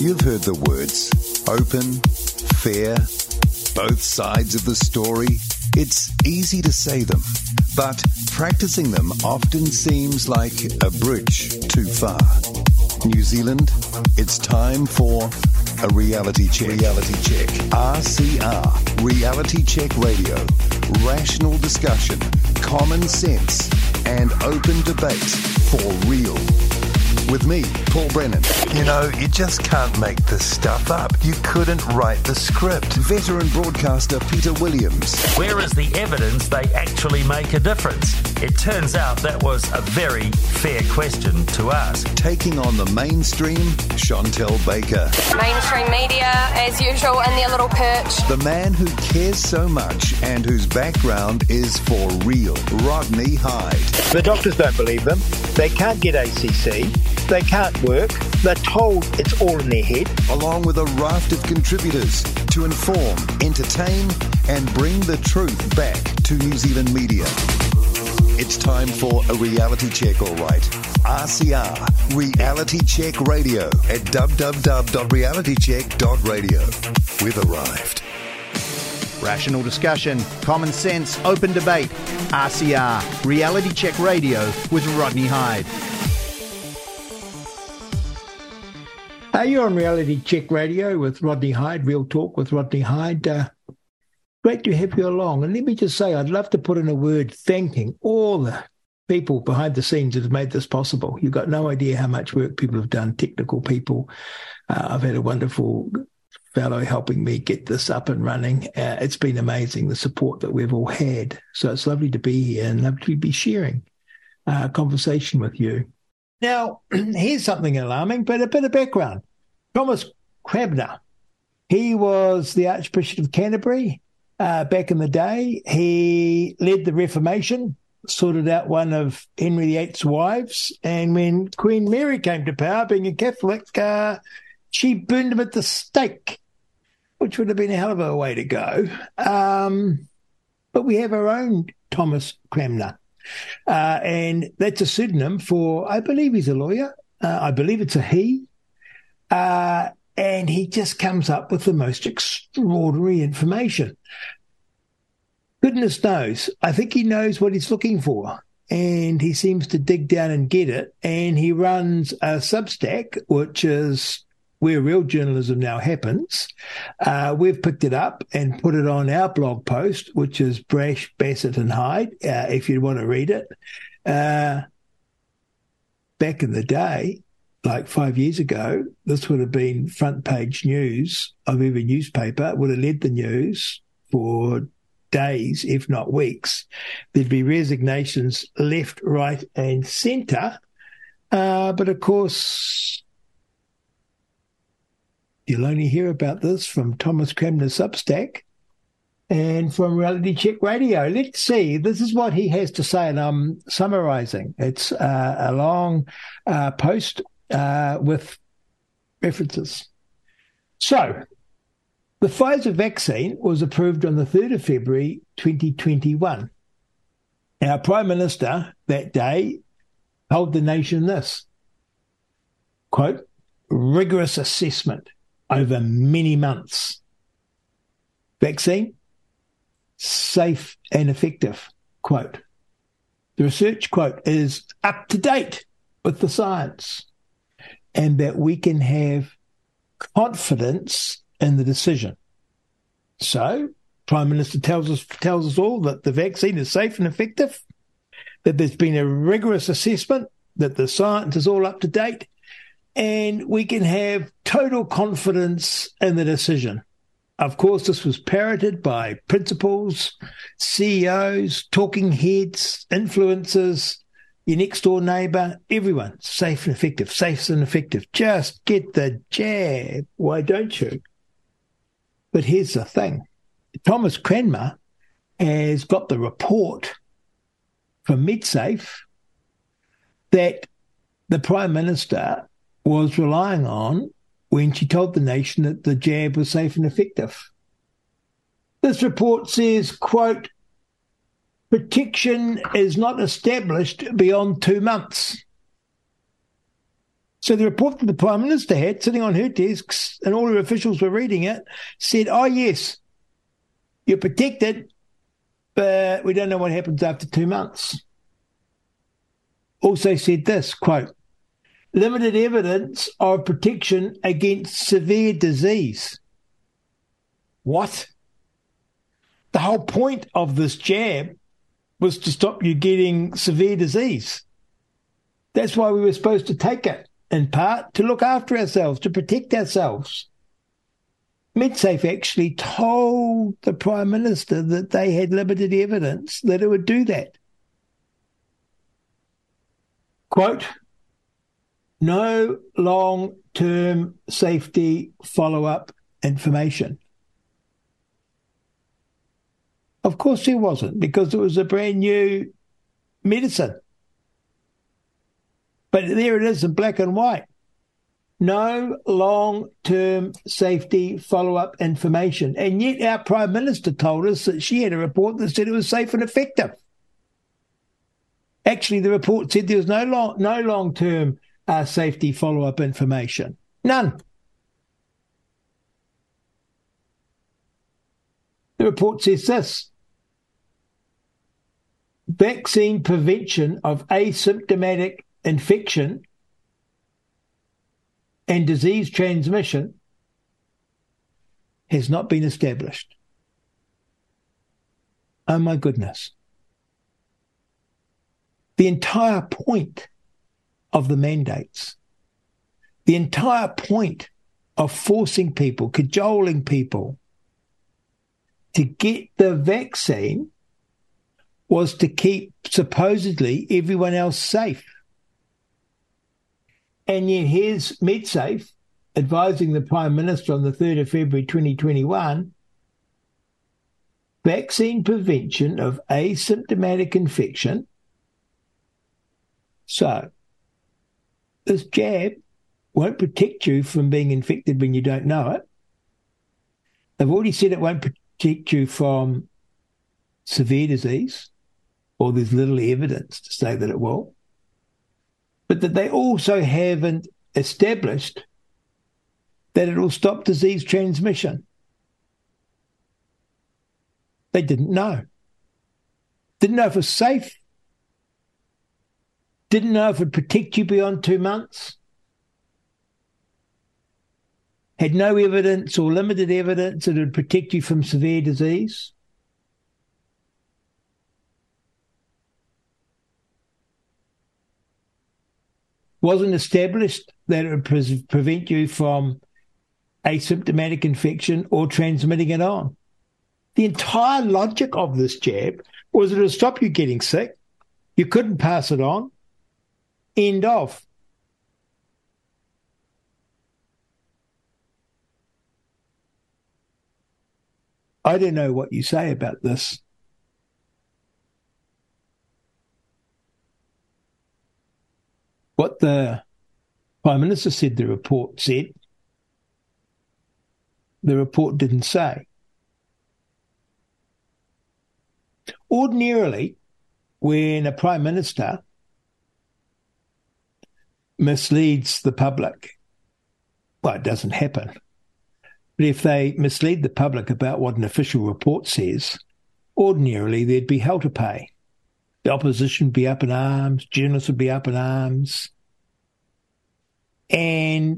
You've heard the words open, fair, both sides of the story. It's easy to say them, but practicing them often seems like a bridge too far. New Zealand, it's time for a reality check. RCR, Reality Check Radio. Rational discussion, common sense, and open debate for real. With me, Paul Brennan. You know, you just can't make this stuff up. You couldn't write the script. Veteran broadcaster Peter Williams. Where is the evidence they actually make a difference? It turns out that was a very fair question to ask. Taking on the mainstream, Chantel Baker. Mainstream media, as usual, in their little perch. The man who cares so much and whose background is for real, Rodney Hyde. The doctors don't believe them. They can't get ACC. They can't work. They're told it's all in their head. Along with a raft of contributors to inform, entertain, and bring the truth back to New Zealand media. It's time for a reality check, all right. RCR, Reality Check Radio at www.realitycheck.radio. We've arrived. Rational discussion, common sense, open debate. RCR, Reality Check Radio with Rodney Hyde. You're on Reality Check Radio with Rodney Hyde, Real Talk with Rodney Hyde. Great to have you along. And let me just say, I'd love to put in a word thanking all the people behind the scenes that have made this possible. You've got no idea how much work people have done, technical people. I've had a wonderful fellow helping me get this up and running. It's been amazing, the support that we've all had. So it's lovely to be here and lovely to be sharing a conversation with you. Now, here's something alarming, but a bit of background. Thomas Cranmer, he was the Archbishop of Canterbury back in the day. He led the Reformation, sorted out one of Henry VIII's wives, and when Queen Mary came to power, being a Catholic, she burned him at the stake, which would have been a hell of a way to go. But we have our own Thomas Cranmer. And that's a pseudonym for, I believe he's a lawyer. I believe it's a he. And he just comes up with the most extraordinary information. Goodness knows. I think he knows what he's looking for. And he seems to dig down and get it. And he runs a Substack, which is where real journalism now happens. We've picked it up and put it on our blog post, which is Brash, Bassett and Hyde, if you want to read it. Back in the day, like 5 years ago, this would have been front page news of every newspaper. It would have led the news for days, if not weeks. There'd be resignations left, right and centre. But of course, you'll only hear about this from Thomas Cranmer's Substack and from Reality Check Radio. Let's see. This is what he has to say, and I'm summarising. It's a long post with references. So, the Pfizer vaccine was approved on the 3rd of February 2021. Our Prime Minister that day told the nation this, quote, rigorous assessment over many months. Vaccine, safe and effective, quote. The research, quote, is up to date with the science and that we can have confidence in the decision. So, Prime Minister tells us all that the vaccine is safe and effective, that there's been a rigorous assessment, that the science is all up to date, and we can have total confidence in the decision. Of course, this was parroted by principals, CEOs, talking heads, influencers, your next door neighbour, everyone. Safe and effective, safe and effective. Just get the jab. Why don't you? But here's the thing. Thomas Cranmer has got the report from MedSafe that the Prime Minister was relying on when she told the nation that the jab was safe and effective. This report says, quote, protection is not established beyond 2 months. So the report that the Prime Minister had sitting on her desks and all her officials were reading it said, oh, yes, you're protected, but we don't know what happens after 2 months. Also said this, quote, limited evidence of protection against severe disease. What? The whole point of this jab was to stop you getting severe disease. That's why we were supposed to take it, in part, to look after ourselves, to protect ourselves. MedSafe actually told the Prime Minister that they had limited evidence that it would do that. Quote, no long-term safety follow-up information. Of course there wasn't, because it was a brand new medicine. But there it is in black and white. No long-term safety follow-up information. And yet our Prime Minister told us that she had a report that said it was safe and effective. Actually, the report said there was no long-term safety follow-up information. None. The report says this. Vaccine prevention of asymptomatic infection and disease transmission has not been established. Oh my goodness. The entire point of the mandates, the entire point of forcing people, cajoling people to get the vaccine was to keep supposedly everyone else safe. And yet here's MedSafe advising the Prime Minister on the 3rd of February 2021, vaccine prevention of asymptomatic infection. So this jab won't protect you from being infected when you don't know it. They've already said it won't protect you from severe disease, or there's little evidence to say that it will. But that they also haven't established that it will stop disease transmission. They didn't know. Didn't know if it was safe. Didn't know if it would protect you beyond 2 months. Had no evidence or limited evidence that it would protect you from severe disease. Wasn't established that it would prevent you from asymptomatic infection or transmitting it on. The entire logic of this jab was that it would stop you getting sick. You couldn't pass it on. End of. I don't know what you say about this. What the Prime Minister said the report said, the report didn't say. Ordinarily, when a Prime Minister misleads the public, well, it doesn't happen. But if they mislead the public about what an official report says, ordinarily there'd be hell to pay. The opposition would be up in arms, journalists would be up in arms. And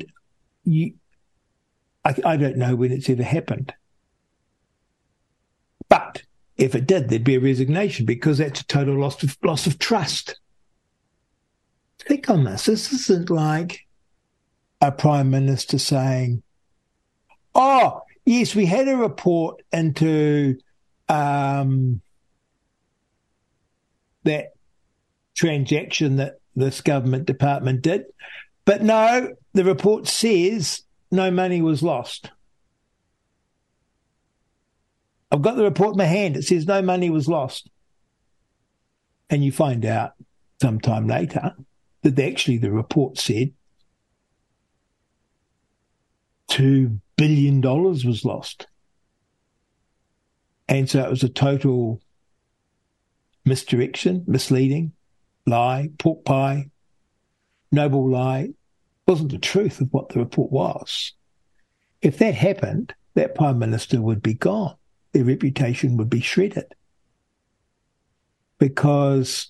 I don't know when it's ever happened. But if it did, there'd be a resignation, because that's a total loss of trust. Think on this. This isn't like a Prime Minister saying, oh, yes, we had a report into that transaction that this government department did. But no, the report says no money was lost. I've got the report in my hand. It says no money was lost. And you find out sometime later that actually the report said $2 billion was lost. And so it was a total misdirection, misleading, lie, pork pie, noble lie, wasn't the truth of what the report was. If that happened, that Prime Minister would be gone. Their reputation would be shredded. Because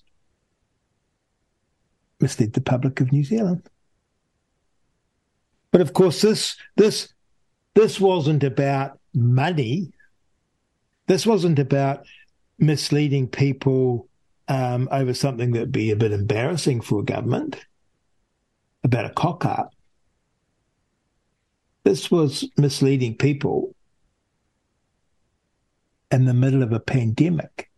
misled the public of New Zealand. But of course, this wasn't about money. This wasn't about misleading people over something that would be a bit embarrassing for a government, about a cock-up. This was misleading people in the middle of a pandemic,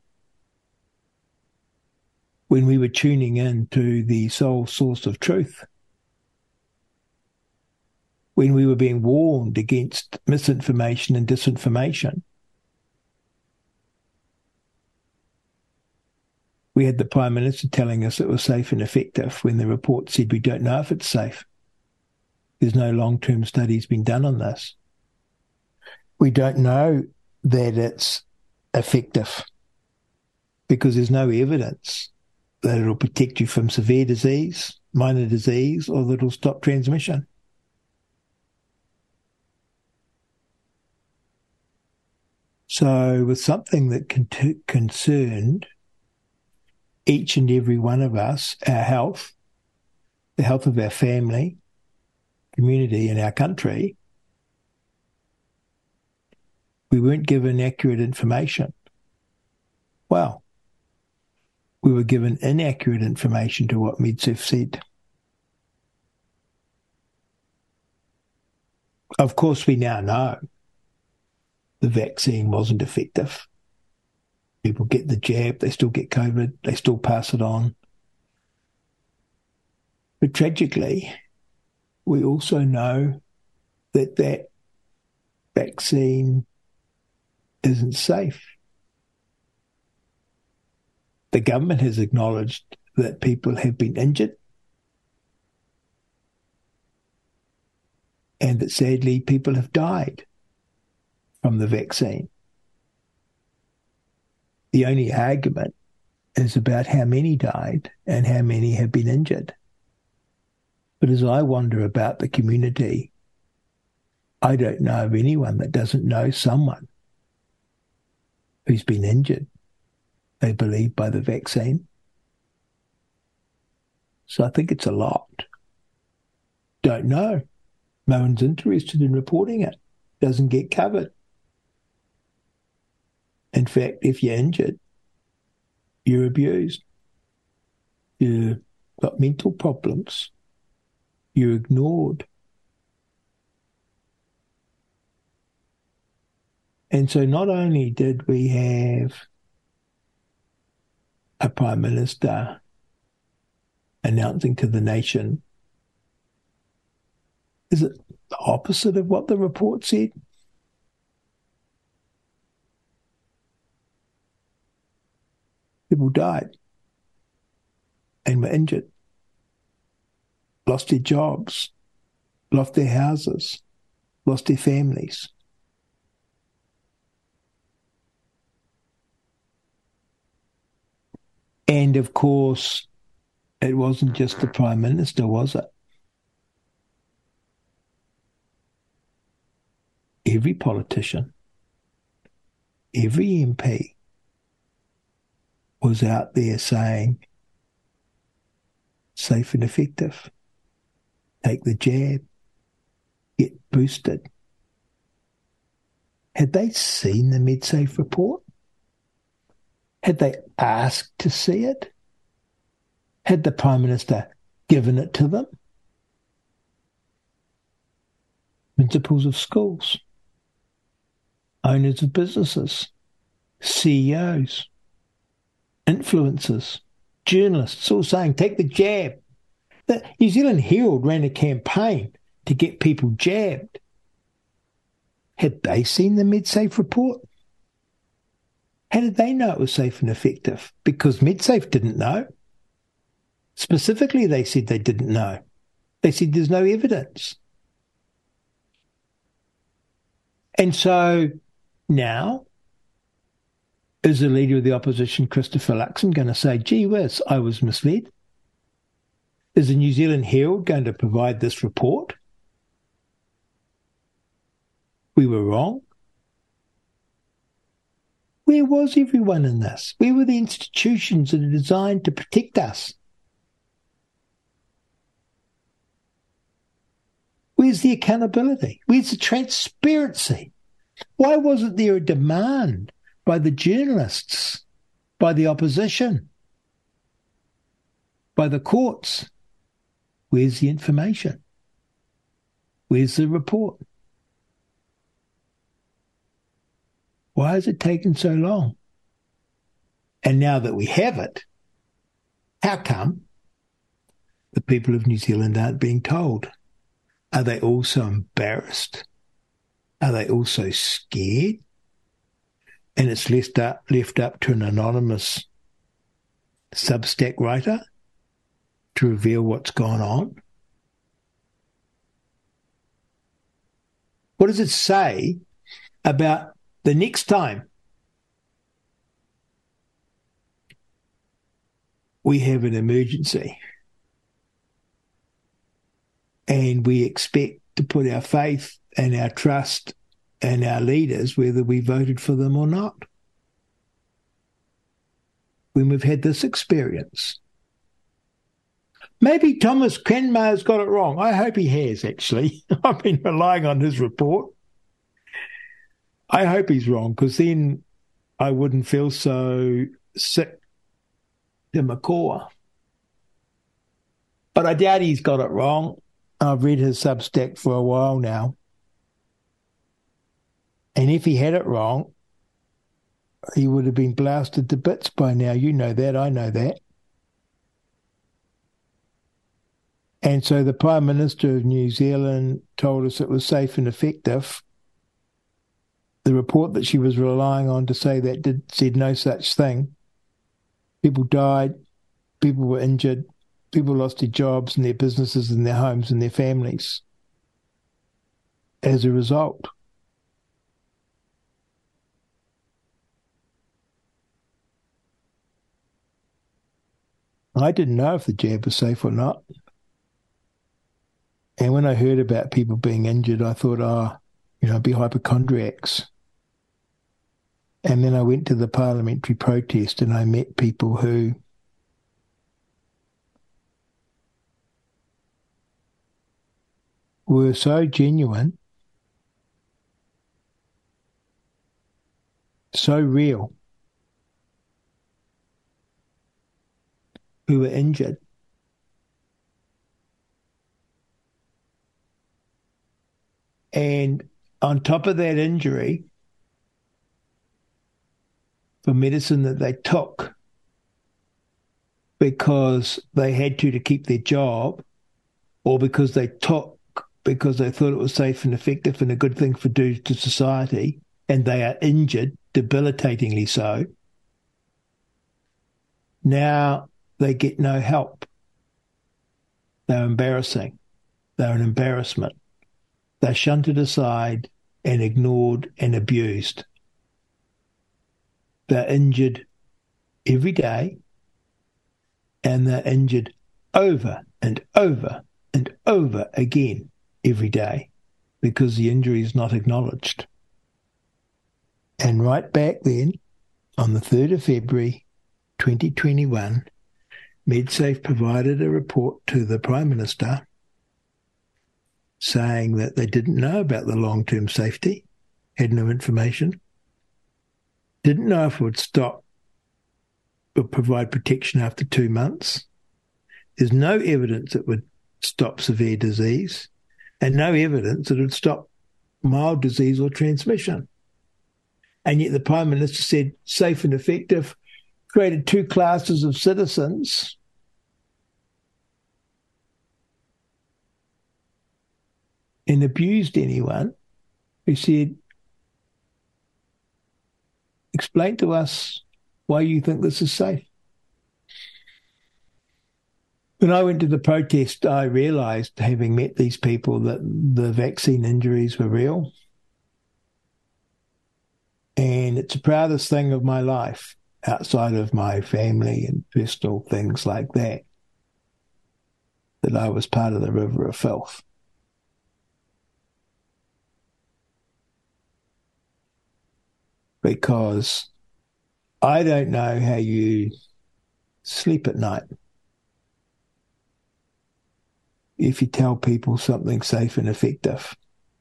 when we were tuning in to the sole source of truth, when we were being warned against misinformation and disinformation. We had the Prime Minister telling us it was safe and effective when the report said we don't know if it's safe. There's no long-term studies been done on this. We don't know that it's effective because there's no evidence that it'll protect you from severe disease, minor disease, or that it'll stop transmission. So with something that concerned each and every one of us, our health, the health of our family, community, and our country, we weren't given accurate information. Well, we were given inaccurate information to what MedSafe said. Of course, we now know the vaccine wasn't effective. People get the jab, they still get COVID, they still pass it on. But tragically, we also know that that vaccine isn't safe. The government has acknowledged that people have been injured and that sadly people have died from the vaccine. The only argument is about how many died and how many have been injured. But as I wander about the community, I don't know of anyone that doesn't know someone who's been injured, they believe, by the vaccine. So I think it's a lot. Don't know. No one's interested in reporting it. Doesn't get covered. In fact, if you're injured, you're abused. You've got mental problems. You're ignored. And so not only did we have a Prime Minister announcing to the nation, is it the opposite of what the report said? People died and were injured, lost their jobs, lost their houses, lost their families. And of course, it wasn't just the Prime Minister, was it? Every politician, every MP was out there saying, safe and effective, take the jab, get boosted. Had they seen the MedSafe report? Had they asked to see it? Had the Prime Minister given it to them? Principals of schools, owners of businesses, CEOs, influencers, journalists, all saying, take the jab. The New Zealand Herald ran a campaign to get people jabbed. Had they seen the MedSafe report? How did they know it was safe and effective? Because MedSafe didn't know. Specifically, they said they didn't know. They said there's no evidence. And so now, is the Leader of the Opposition, Christopher Luxon, going to say, gee whiz, I was misled? Is the New Zealand Herald going to provide this report? We were wrong. Where was everyone in this? Where were the institutions that are designed to protect us? Where's the accountability? Where's the transparency? Why wasn't there a demand by the journalists, by the opposition, by the courts? Where's the information? Where's the report? Why has it taken so long? And now that we have it, how come the people of New Zealand aren't being told? Are they also embarrassed? Are they also scared? And it's left up to an anonymous Substack writer to reveal what's gone on? What does it say about the next time we have an emergency and we expect to put our faith and our trust in our leaders, whether we voted for them or not? When we've had this experience. Maybe Thomas Cranmer's got it wrong. I hope he has, actually. I've been relying on his report. I hope he's wrong, because then I wouldn't feel so sick to my core. But I doubt he's got it wrong. I've read his Substack for a while now. And if he had it wrong, he would have been blasted to bits by now. You know that, I know that. And so the Prime Minister of New Zealand told us it was safe and effective. The report that she was relying on to say that said no such thing. People died, people were injured, people lost their jobs and their businesses and their homes and their families as a result. I didn't know if the jab was safe or not. And when I heard about people being injured, I thought, be hypochondriacs. And then I went to the parliamentary protest and I met people who were so genuine, so real, who were injured. And on top of that injury, for medicine that they took because they had to keep their job, or because they took because they thought it was safe and effective and a good thing to do to society, and they are injured, debilitatingly so, now they get no help. They're embarrassing. They're an embarrassment. They're shunted aside and ignored and abused. They're injured every day, and they're injured over and over and over again every day because the injury is not acknowledged. And right back then, on the 3rd of February 2021, MedSafe provided a report to the Prime Minister saying that they didn't know about the long-term safety, had no information, didn't know if it would stop or provide protection after 2 months. There's no evidence it would stop severe disease, and no evidence that it would stop mild disease or transmission. And yet the Prime Minister said safe and effective, created 2 classes of citizens and abused anyone who said, explain to us why you think this is safe. When I went to the protest, I realised, having met these people, that the vaccine injuries were real. And it's the proudest thing of my life, outside of my family and personal things like that, that I was part of the river of filth. Because I don't know how you sleep at night if you tell people something safe and effective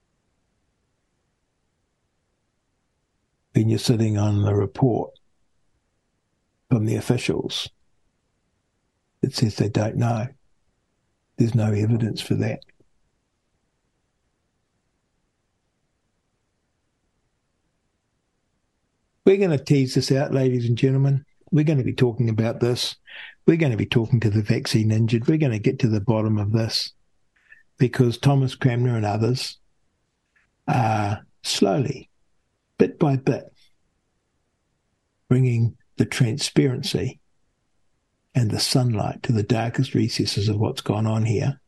when you're sitting on the report from the officials that says they don't know. There's no evidence for that. We're going to tease this out, ladies and gentlemen. We're going to be talking about this. We're going to be talking to the vaccine injured. We're going to get to the bottom of this because Thomas Cranmer and others are slowly, bit by bit, bringing the transparency and the sunlight to the darkest recesses of what's gone on here.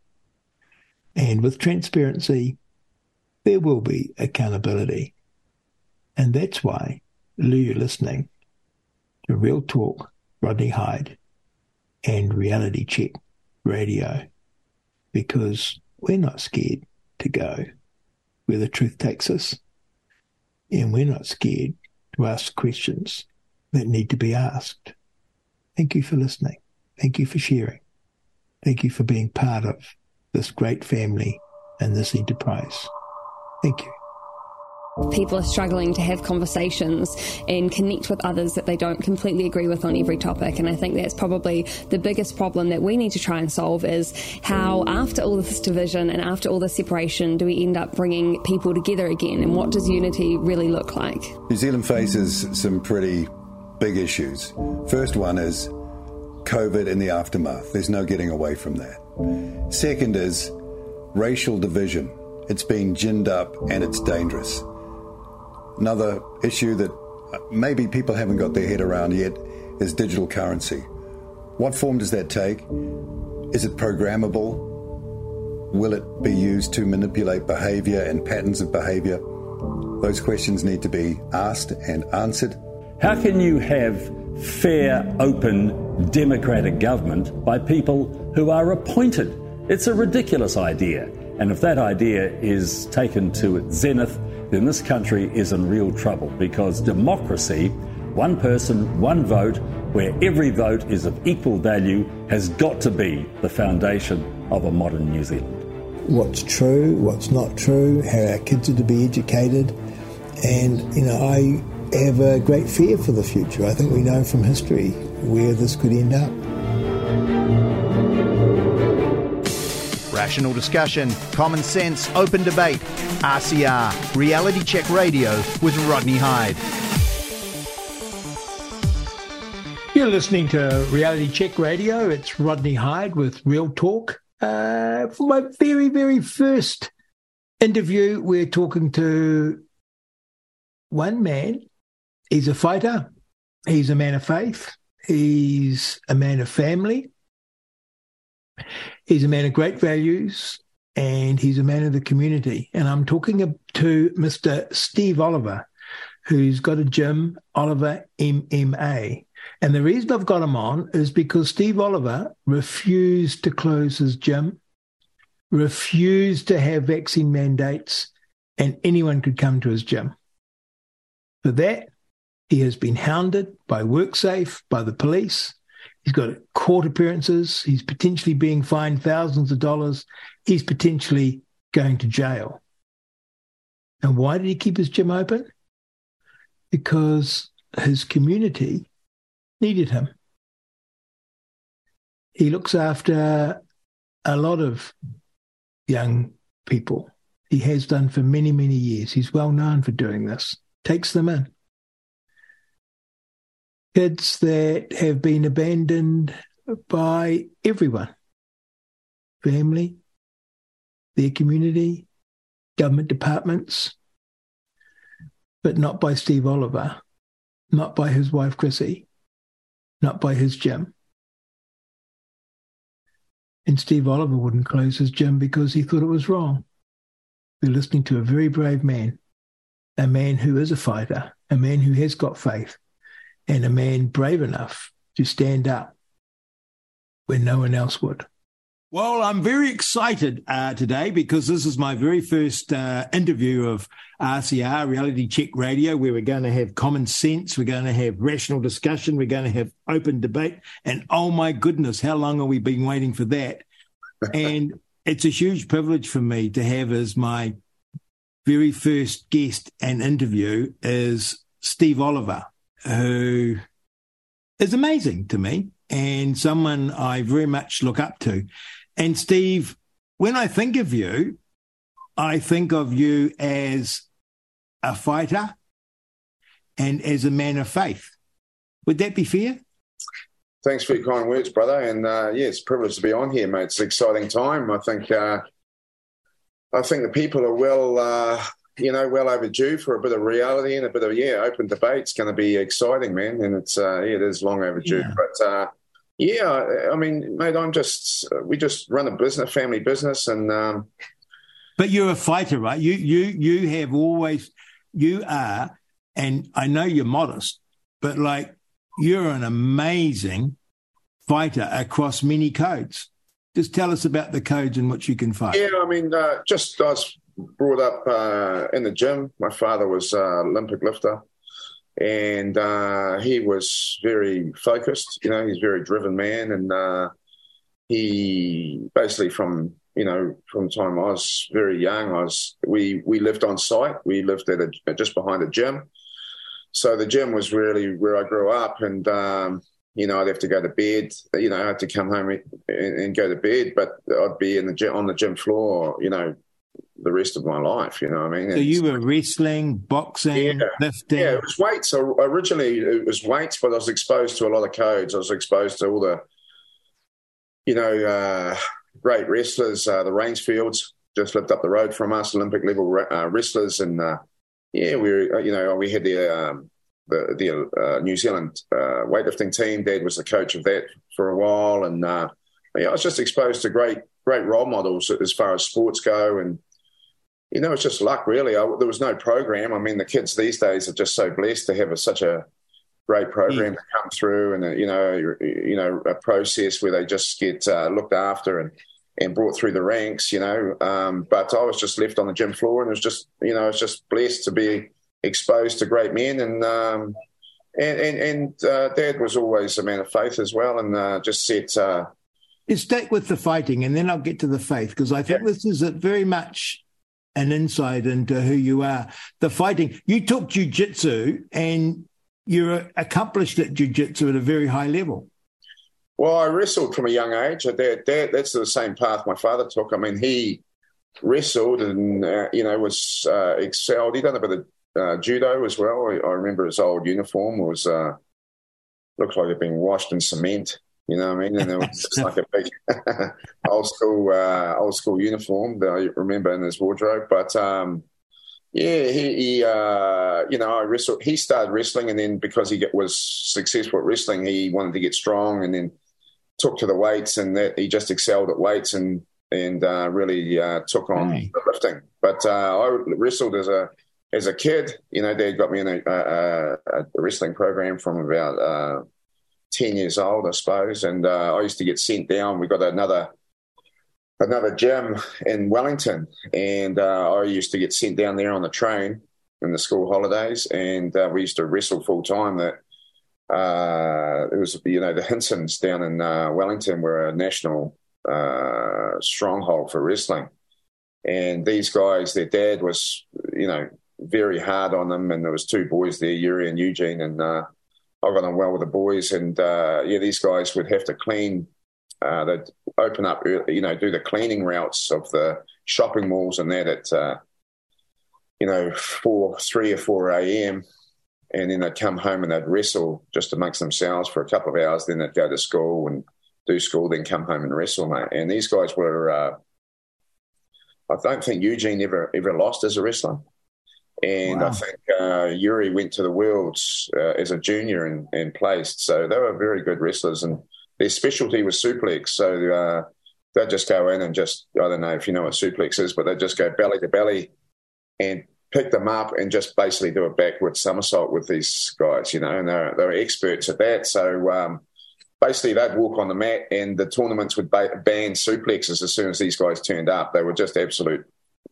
And with transparency, there will be accountability. And that's why you're listening to Real Talk, Rodney Hyde, and Reality Check Radio, because we're not scared to go where the truth takes us, and we're not scared to ask questions that need to be asked. Thank you for listening. Thank you for sharing. Thank you for being part of this great family and this enterprise. Thank you. People are struggling to have conversations and connect with others that they don't completely agree with on every topic. And I think that's probably the biggest problem that we need to try and solve is how after all this division and after all this separation do we end up bringing people together again, and what does unity really look like? New Zealand faces some pretty big issues. First one is COVID and the aftermath. There's no getting away from that. Second is racial division. It's been ginned up and it's dangerous. Another issue that maybe people haven't got their head around yet is digital currency. What form does that take? Is it programmable? Will it be used to manipulate behaviour and patterns of behaviour? Those questions need to be asked and answered. How can you have fair, open, democratic government by people who are appointed? It's a ridiculous idea. And if that idea is taken to its zenith, then this country is in real trouble, because democracy, one person, one vote, where every vote is of equal value, has got to be the foundation of a modern New Zealand. What's true, what's not true, how our kids are to be educated. And, I have a great fear for the future. I think we know from history where this could end up. Rational discussion, common sense, open debate. RCR, Reality Check Radio with Rodney Hyde. You're listening to Reality Check Radio. It's Rodney Hyde with Real Talk. For my very, very first interview, we're talking to one man. He's a fighter. He's a man of faith. He's a man of family. He's a man of great values, and he's a man of the community. And I'm talking to Mr. Steve Oliver, who's got a gym, Oliver MMA. And the reason I've got him on is because Steve Oliver refused to close his gym, refused to have vaccine mandates, and anyone could come to his gym. For that, he has been hounded by WorkSafe, by the police. He's got court appearances. He's potentially being fined thousands of dollars. He's potentially going to jail. And why did he keep his gym open? Because his community needed him. He looks after a lot of young people. He has done for many, many years. He's well known for doing this. Takes them in. Kids that have been abandoned by everyone. Family, their community, government departments, but not by Steve Oliver, not by his wife Chrissy, not by his gym. And Steve Oliver wouldn't close his gym because he thought it was wrong. We're listening to a very brave man, a man who is a fighter, a man who has got faith, and a man brave enough to stand up when no one else would. Well, I'm very excited today because this is my very first interview of RCR, Reality Check Radio, where we're going to have common sense, we're going to have rational discussion, we're going to have open debate, and oh my goodness, how long have we been waiting for that? And it's a huge privilege for me to have as my very first guest and interview is Steve Oliver, who is amazing to me and someone I very much look up to. And Steve, when I think of you as a fighter and as a man of faith. Would that be fair? Thanks for your kind words, brother. And it's a privilege to be on here, mate. It's an exciting time. I think the people are well overdue for a bit of reality and a bit of open debate. It's going to be exciting, man. And it is long overdue. Yeah. But I mean, mate, we just run a business, family business, and. But you're a fighter, right? You have always, you are, and I know you're modest, but like you're an amazing fighter across many codes. Just tell us about the codes in which you can fight. Yeah, I mean, I was brought up in the gym. My father was an Olympic lifter. And he was very focused, he's a very driven man. And he basically from the time I was very young, we lived on site. We lived just behind a gym. So the gym was really where I grew up. And, I'd have to go to bed, I had to come home and go to bed, but I'd be on the gym floor, the rest of my life, you know what I mean? So you were wrestling, boxing, lifting? Yeah, it was weights. So originally it was weights, but I was exposed to a lot of codes. I was exposed to all the, great wrestlers. The Rainsfields just lived up the road from us, Olympic level wrestlers. And, we had the New Zealand weightlifting team. Dad was the coach of that for a while. And, I was just exposed to great role models as far as sports go. And, it's just luck, really. There was no program. I mean, the kids these days are just so blessed to have such a great program to come through, and a process where they just get looked after and brought through the ranks. But I was just left on the gym floor, and it was just, I was just blessed to be exposed to great men, and Dad was always a man of faith as well, and just set. You stick with the fighting, and then I'll get to the faith, because I think this is very much an insight into who you are. The fighting. You took jiu-jitsu, and you're accomplished at jiu-jitsu at a very high level. Well, I wrestled from a young age. That's the same path my father took. I mean, he wrestled and, was excelled. He done a bit of judo as well. I remember his old uniform was looked like it'd been washed in cement. You know what I mean? And it was just like a big old school uniform that I remember in his wardrobe. But he I wrestled. He started wrestling, and then because he was successful at wrestling, he wanted to get strong, and then took to the weights, and that he just excelled at weights and really took on lifting. But I wrestled as a kid. Dad got me in a wrestling program from about 10 years old, I suppose, and I used to get sent down. We got another gym in Wellington, and I used to get sent down there on the train in the school holidays, and we used to wrestle full time. That it was, the Hinsons down in Wellington were a national stronghold for wrestling, and these guys, their dad was, very hard on them, and there was two boys there, Yuri and Eugene, and I got on well with the boys, and these guys would have to clean. They'd open up, do the cleaning routes of the shopping malls and that at 3 or 4 a.m. And then they'd come home and they'd wrestle just amongst themselves for a couple of hours. Then they'd go to school and do school, then come home and wrestle, mate. And these guys were, I don't think Eugene ever lost as a wrestler. And wow. I think Yuri went to the Worlds as a junior and placed. So they were very good wrestlers, and their specialty was suplex. So they'd just go in and just, I don't know if you know what suplex is, but they'd just go belly to belly and pick them up and just basically do a backward somersault with these guys, and they were experts at that. So basically they'd walk on the mat and the tournaments would ban suplexes as soon as these guys turned up. They were just absolute,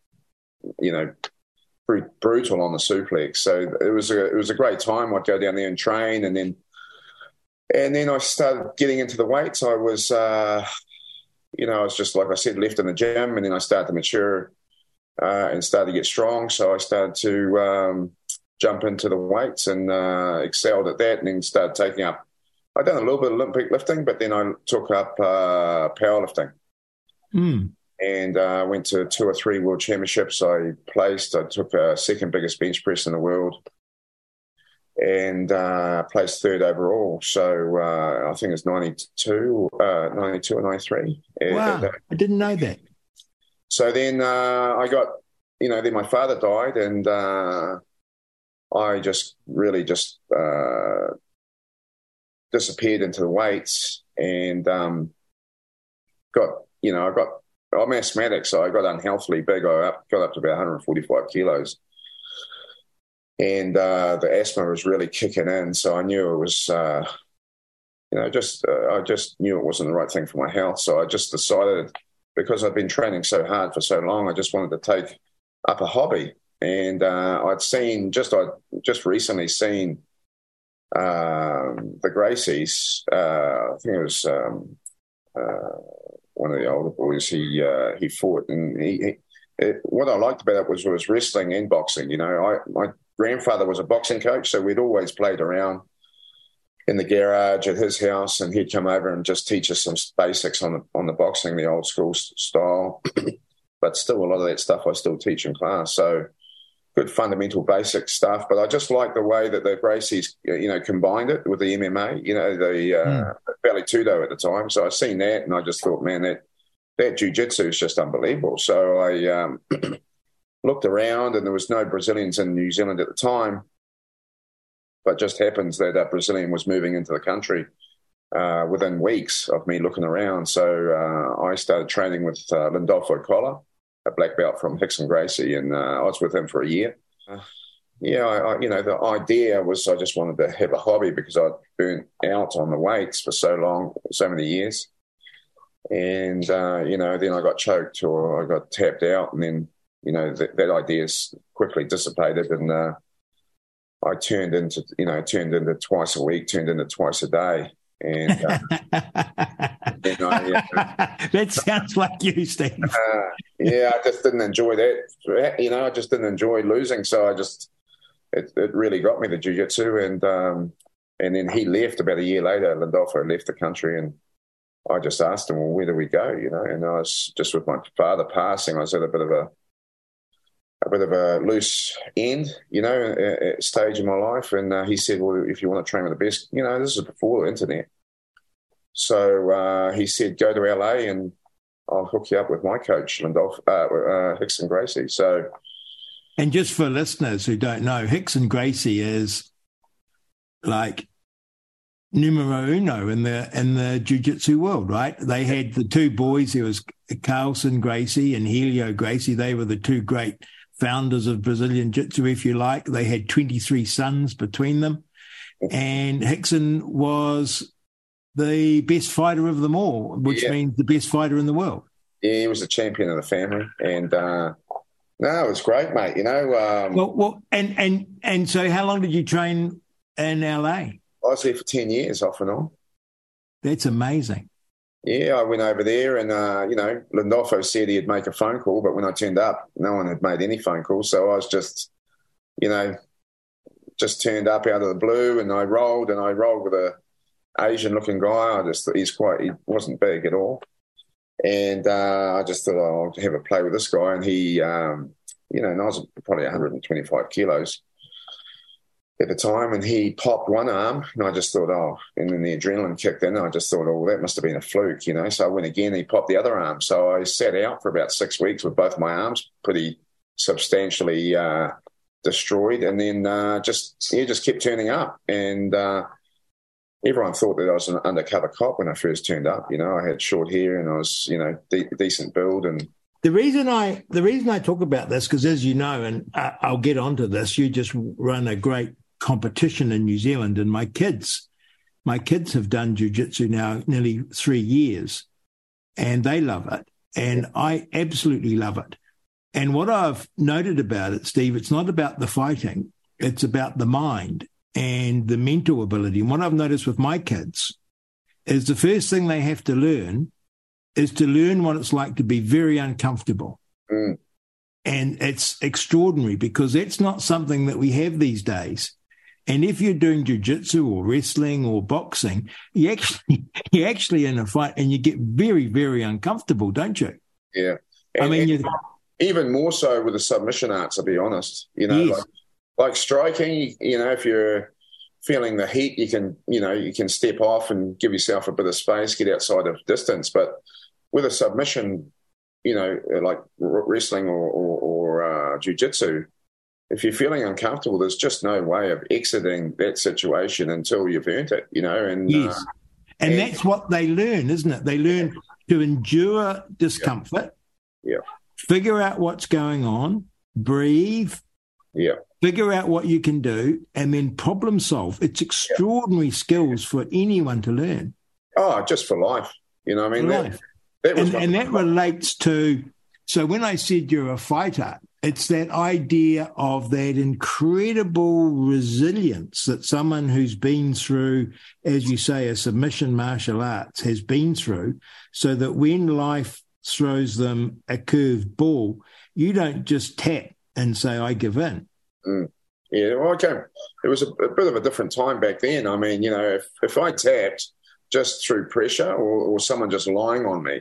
brutal on the suplex. So it was a great time. I'd go down there and train, and then I started getting into the weights. I was, I was just, like I said, left in the gym, and then I started to mature and started to get strong. So I started to jump into the weights and excelled at that, and then started taking up. I'd done a little bit of Olympic lifting, but then I took up powerlifting. And went to 2 or 3 world championships. I took second biggest bench press in the world, and placed 3rd overall. So I think it's 92 or 93. Wow, I didn't know that. So then I got, then my father died, and I just really disappeared into the weights, and I'm asthmatic, so I got unhealthily big. I got up to about 145 kilos. And the asthma was really kicking in, so I knew it was, I just knew it wasn't the right thing for my health. So I just decided, because I'd been training so hard for so long, I just wanted to take up a hobby. And I'd just recently seen the Gracies. I think it was one of the older boys. He fought, and what I liked about it was wrestling and boxing. My grandfather was a boxing coach, so we'd always played around in the garage at his house, and he'd come over and just teach us some basics on the boxing, the old school style. But still, a lot of that stuff I still teach in class. So good fundamental basic stuff. But I just like the way that the Gracies, combined it with the MMA, the Vale Tudo at the time. So I seen that, and I just thought, man, that jiu-jitsu is just unbelievable. So I looked around, and there was no Brazilians in New Zealand at the time, but just happens that a Brazilian was moving into the country within weeks of me looking around. So I started training with Lindolfo Collar, a black belt from Rickson Gracie, and I was with him for a year. The idea was I just wanted to have a hobby, because I'd burnt out on the weights for so long, so many years. And, then I got choked, or I got tapped out, and then, that idea's quickly dissipated, and I turned into twice a week, turned into twice a day. And that sounds like you, Steve. I just didn't enjoy that. I just didn't enjoy losing. So it really got me, the jiu-jitsu. And then he left about a year later. Lindolfo left the country, and I just asked him, well, where do we go? And I was just, with my father passing, I was at a bit of a loose end, stage in my life. And he said, well, if you want to train with the best, this is before the internet. So he said, go to LA and I'll hook you up with my coach, Rickson Gracie. So, and just for listeners who don't know, Rickson Gracie is like numero uno in the jiu-jitsu world, right? They had the 2 boys. There was Carlson Gracie and Helio Gracie. They were the 2 great founders of Brazilian Jiu-Jitsu, if you like. They had 23 sons between them. And Rickson was the best fighter of them all, which means the best fighter in the world. Yeah, he was the champion of the family. And, it was great, mate, And so how long did you train in LA? I was there for 10 years, off and on. That's amazing. Yeah, I went over there, and, Lindolfo said he'd make a phone call, but when I turned up, no one had made any phone calls. So I was just, just turned up out of the blue, and I rolled with a Asian-looking guy. He wasn't big at all. And I just thought, I'll have a play with this guy. And he, and I was probably 125 kilos at the time, and he popped one arm, and I just thought, and then the adrenaline kicked in, and I just thought, that must have been a fluke, So I went again, and he popped the other arm. So I sat out for about 6 weeks with both my arms pretty substantially destroyed, and then just kept turning up. And everyone thought that I was an undercover cop when I first turned up. I had short hair, and I was, decent build. And the reason I talk about this, because as you know, and I'll get onto this, you just run a great competition in New Zealand, and my kids My kids have done jiu-jitsu now nearly 3 years, and they love it. And I absolutely love it. And what I've noted about it, Steve, it's not about the fighting. It's about the mind and the mental ability. And what I've noticed with my kids is the first thing they have to learn is to learn what it's like to be very uncomfortable. And it's extraordinary because that's not something that we have these days. And if you're doing jiu-jitsu or wrestling or boxing, you're actually in a fight and you get very, very uncomfortable, don't you? Yeah. And even more so with the submission arts, to be honest. Yes. Like striking, if you're feeling the heat, you can step off and give yourself a bit of space, get outside of distance. But with a submission, like wrestling or jiu-jitsu, if you're feeling uncomfortable, there's just no way of exiting that situation until you've earned it, And yes, and that's what they learn, isn't it? They learn to endure discomfort, figure out what's going on, breathe, figure out what you can do, and then problem solve. It's extraordinary skills for anyone to learn. Oh, just for life, For life. That relates to. So when I said you're a fighter, it's that idea of that incredible resilience that someone who's been through, as you say, a submission martial arts has been through, so that when life throws them a curved ball, you don't just tap and say, I give in. Yeah, well, it was a bit of a different time back then. I mean, if I tapped just through pressure or someone just lying on me,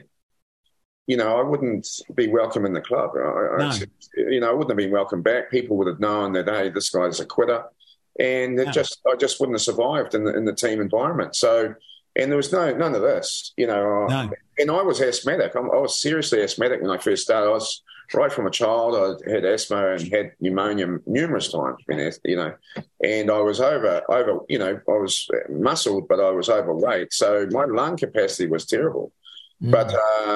I wouldn't be welcome in the club. I wouldn't have been welcome back. People would have known that, hey, this guy's a quitter. And I just wouldn't have survived in the team environment. So, and there was none of this, And I was asthmatic. I was seriously asthmatic when I first started. I was right from a child. I had asthma and had pneumonia numerous times, and I was over, I was muscled, but I was overweight. So my lung capacity was terrible. But,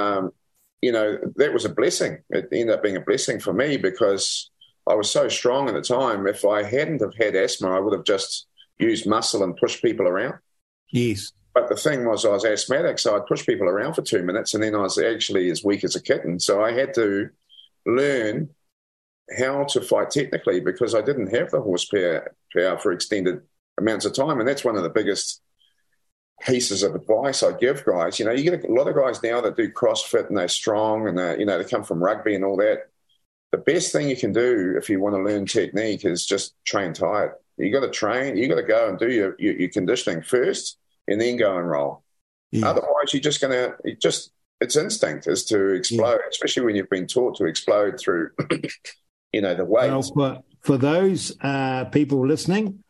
that was a blessing. It ended up being a blessing for me because I was so strong at the time. If I hadn't have had asthma, I would have just used muscle and pushed people around. Yes. But the thing was I was asthmatic, so I'd push people around for 2 minutes and then I was actually as weak as a kitten. So I had to learn how to fight technically because I didn't have the horsepower for extended amounts of time. And that's one of the biggest pieces of advice I give guys. You get a lot of guys now that do CrossFit and they're strong and they come from rugby and all that. The best thing you can do if you want to learn technique is just train tired. You got to train. You got to go and do your conditioning first and then go and roll. Yeah. Otherwise, you're just going to it's instinct is to explode, especially when you've been taught to explode through the weights. Well, for those people listening,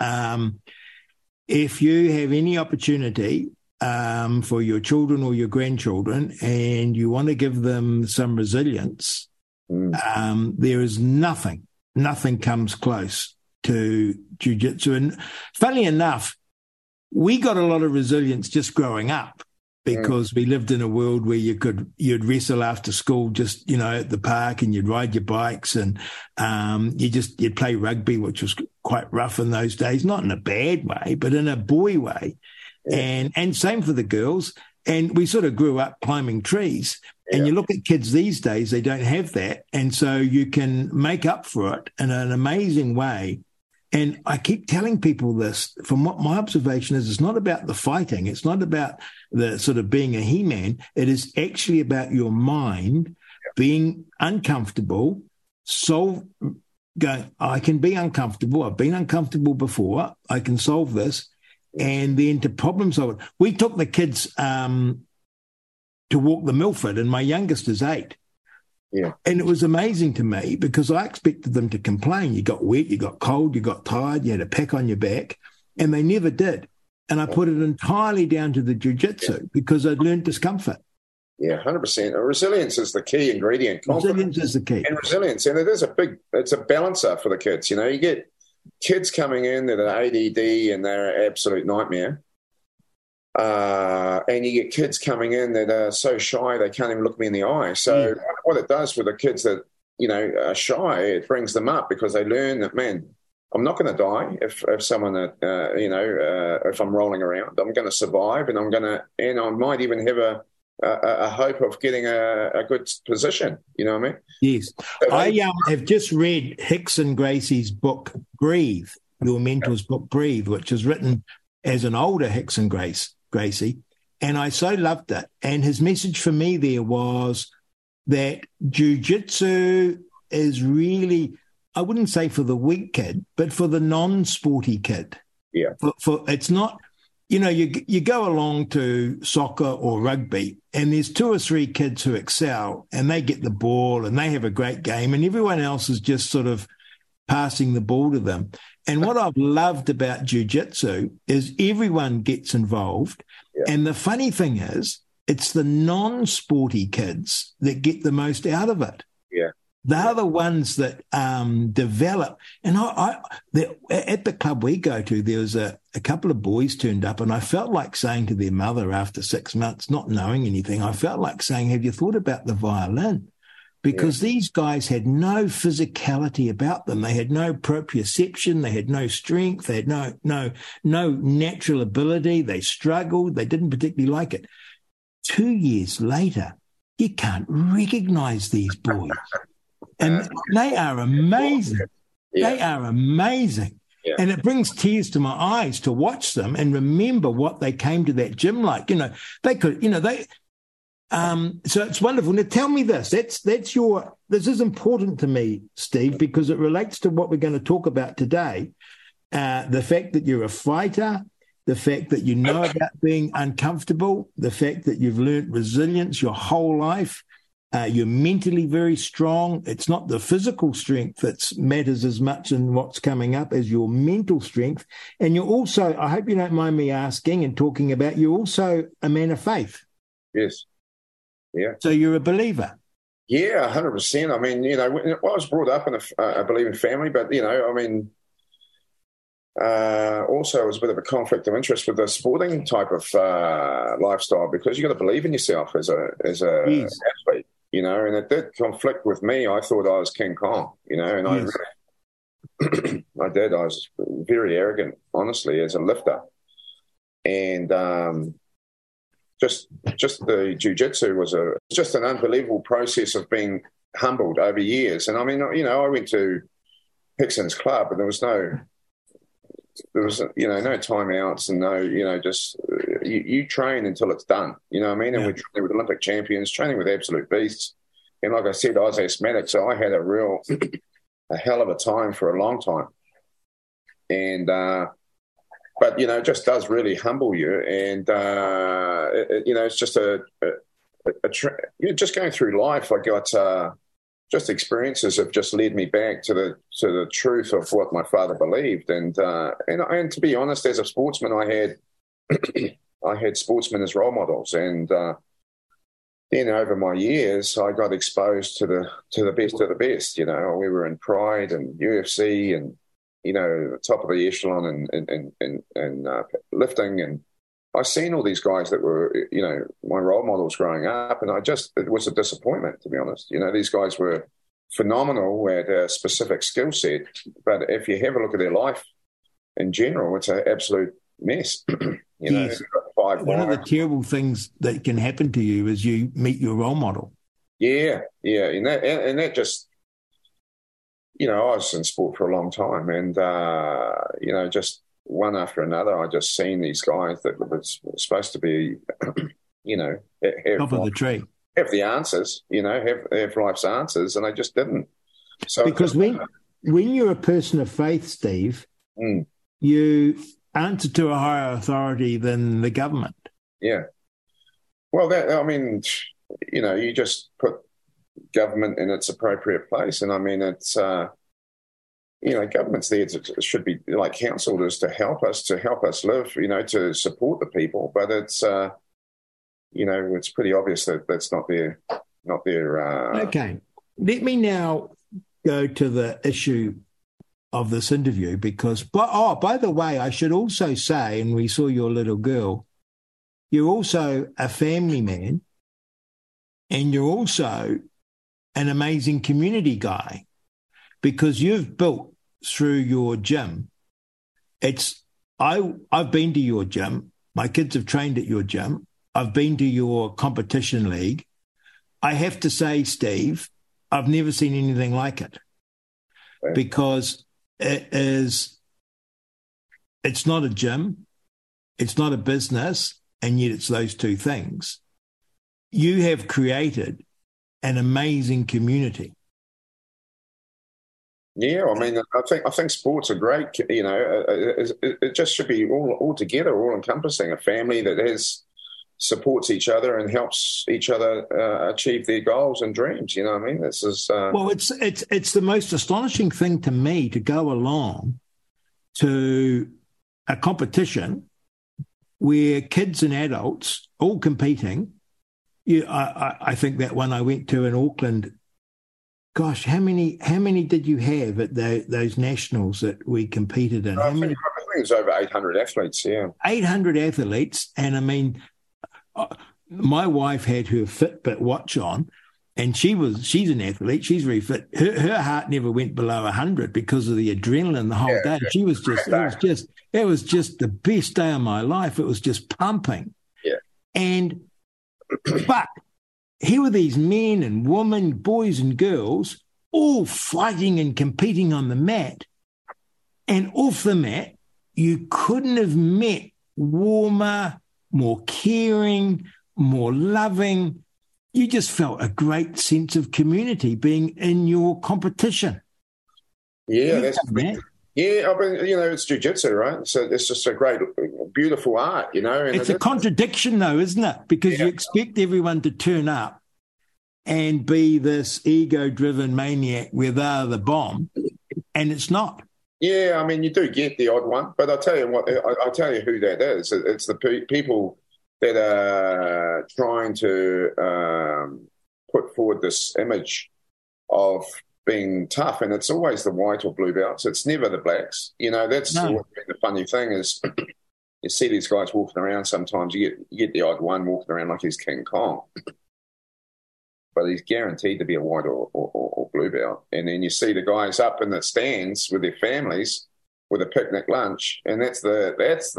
if you have any opportunity for your children or your grandchildren and you want to give them some resilience, there is nothing comes close to jiu-jitsu. And funnily enough, we got a lot of resilience just growing up because we lived in a world where you'd wrestle after school just, at the park and you'd ride your bikes and you'd play rugby, which was quite rough in those days, not in a bad way, but in a boy way. Yeah. And same for the girls. And we sort of grew up climbing trees. Yeah. And you look at kids these days, they don't have that. And so you can make up for it in an amazing way. And I keep telling people this, from what my observation is, it's not about the fighting. It's not about the sort of being a He-Man. It is actually about your mind being uncomfortable, going, I can be uncomfortable. I've been uncomfortable before. I can solve this. And then to problem solve it. We took the kids to walk the Milford, and my youngest is 8. Yeah. And it was amazing to me because I expected them to complain. You got wet, you got cold, you got tired, you had a pack on your back, and they never did. And I put it entirely down to the jiu-jitsu because I'd learned discomfort. Yeah, 100%. Resilience is the key ingredient. Resilience is the key. And resilience, and it's a balancer for the kids. You get kids coming in that are ADD and they're an absolute nightmare. And you get kids coming in that are so shy they can't even look me in the eye. So what it does with the kids that, are shy, it brings them up because they learn that, man, I'm not going to die if someone, if I'm rolling around. I'm going to survive, and I might even have a hope of getting a good position. You know what I mean? Yes. I have just read Hickson Gracie's book, Breathe, your mentor's book, Breathe, which is written as an older Hickson Gracie, and I so loved it. And his message for me there was that jiu-jitsu is really, I wouldn't say for the weak kid, but for the non-sporty kid. Yeah. For it's not, you go along to soccer or rugby and there's 2 or 3 kids who excel and they get the ball and they have a great game and everyone else is just sort of passing the ball to them. And what I've loved about jiu-jitsu is everyone gets involved. Yeah. And the funny thing is, it's the non-sporty kids that get the most out of it. Yeah. They're the ones that develop. And at the club we go to, there was a couple of boys turned up, and I felt like saying to their mother after 6 months, not knowing anything, I felt like saying, have you thought about the violin? Because these guys had no physicality about them. They had no proprioception. They had no strength. They had no natural ability. They struggled. They didn't particularly like it. 2 years later, you can't recognize these boys. And they are amazing. Yeah. They are amazing. Yeah. And it brings tears to my eyes to watch them and remember what they came to that gym like. They could, so it's wonderful. Now tell me this. This is important to me, Steve, because it relates to what we're going to talk about today. The fact that you're a fighter, the fact that you know about being uncomfortable, the fact that you've learned resilience your whole life, you're mentally very strong. It's not the physical strength that matters as much in what's coming up as your mental strength. And you're also, I hope you don't mind me asking and talking about, you're also a man of faith. Yes. Yeah. So you're a believer. Yeah, 100%. I mean, I was brought up in a believing family, but, also it was a bit of a conflict of interest with the sporting type of lifestyle, because you got to believe in yourself as a athlete, and it did conflict with me. I thought I was King Kong, and yes. I did. I was very arrogant, honestly, as a lifter. And just the jiu-jitsu was just an unbelievable process of being humbled over years. And I mean, I went to Hickson's club and there was no timeouts and no, just you train until it's done. You know what I mean? And we're training with Olympic champions, training with absolute beasts. And like I said, I was asthmatic, so I had a hell of a time for a long time. And, but, it just does really humble you. And, it's just just going through life. I got just experiences have just led me back to the truth of what my father believed. And to be honest, as a sportsman, I had sportsmen as role models. And then over my years, I got exposed to the best of the best. We were in Pride and UFC and, top of the echelon and lifting. And I seen all these guys that were, my role models growing up. And it was a disappointment, to be honest. These guys were phenomenal at a specific skill set. But if you have a look at their life in general, it's an absolute mess. Yes. One of the terrible things that can happen to you is you meet your role model. Yeah. And that just, I was in sport for a long time and, just one after another, I just seen these guys that were supposed to be, top of the tree. Have the answers, have life's answers, and I just didn't. So because when you're a person of faith, Steve, you answer to a higher authority than the government. Yeah. Well, you just put government in its appropriate place. And I mean, it's, government's there should be like councillors to help us live, to support the people. But it's, it's pretty obvious that that's not their. Okay. Let me now go to the issue of this interview because, by the way, I should also say, and we saw your little girl, you're also a family man and you're also an amazing community guy because you've built through your gym. I've been to your gym. My kids have trained at your gym. I've been to your competition league. I have to say, Steve, I've never seen anything like it, because it's not a gym, it's not a business, and yet it's those two things. You have created an amazing community. Yeah, I mean, I think sports are great. You know, it just should be all together, all encompassing. A family that supports each other and helps each other achieve their goals and dreams. You know what I mean? This is well, it's the most astonishing thing to me to go along to a competition where kids and adults all competing. I think that one I went to in Auckland. Gosh, how many did you have at those nationals that we competed in? I think it was over 800 athletes, yeah. 800 athletes. And I mean, my wife had her Fitbit watch on, and she's an athlete. She's very fit. Her heart never went below 100 because of the adrenaline the whole day. She was it was just the best day of my life. It was just pumping. Yeah. But here were these men and women, boys and girls, all fighting and competing on the mat. And off the mat, you couldn't have met warmer, more caring, more loving. You just felt a great sense of community being in your competition. Yeah, yeah, I mean, you know, it's jiu-jitsu, right? So it's just a great, beautiful art, you know. And it's a contradiction, though, isn't it? Because you expect everyone to turn up and be this ego-driven maniac where they're the bomb, and it's not. Yeah, I mean, you do get the odd one, but I'll tell you what. I'll tell you who that is. It's the people that are trying to put forward this image of being tough, and it's always the white or blue belts. It's never the blacks. You know, that's the funny thing is you see these guys walking around. Sometimes you get the odd one walking around like he's King Kong, but he's guaranteed to be a white or blue belt. And then you see the guys up in the stands with their families with a picnic lunch, and that's the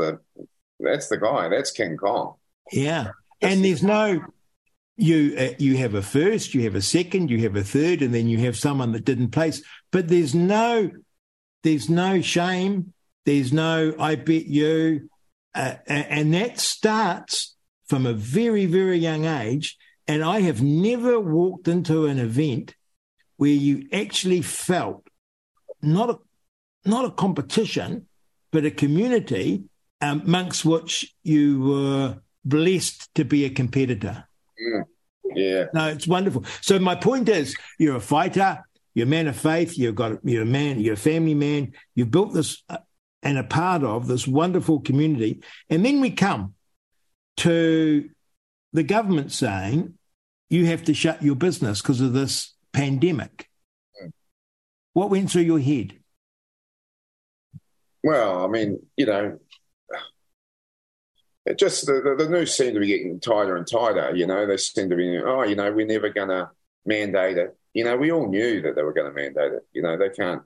guy. That's King Kong. Yeah, and there's no. You have a first, you have a second, you have a third, and then you have someone that didn't place. But there's no shame. There's no I bet you, and that starts from a very, very young age. And I have never walked into an event where you actually felt not a competition, but a community amongst which you were blessed to be a competitor. Yeah. No, it's wonderful. So my point is, you're a fighter, you're a man of faith, you're a man, you're a family man, you've built this and a part of this wonderful community. And then we come to the government saying you have to shut your business because of this pandemic. What went through your head? Well, I mean, you know, it just the news seemed to be getting tighter and tighter. You know, they seem to be, you know, we're never going to mandate it. You know, we all knew that they were going to mandate it. You know, they can't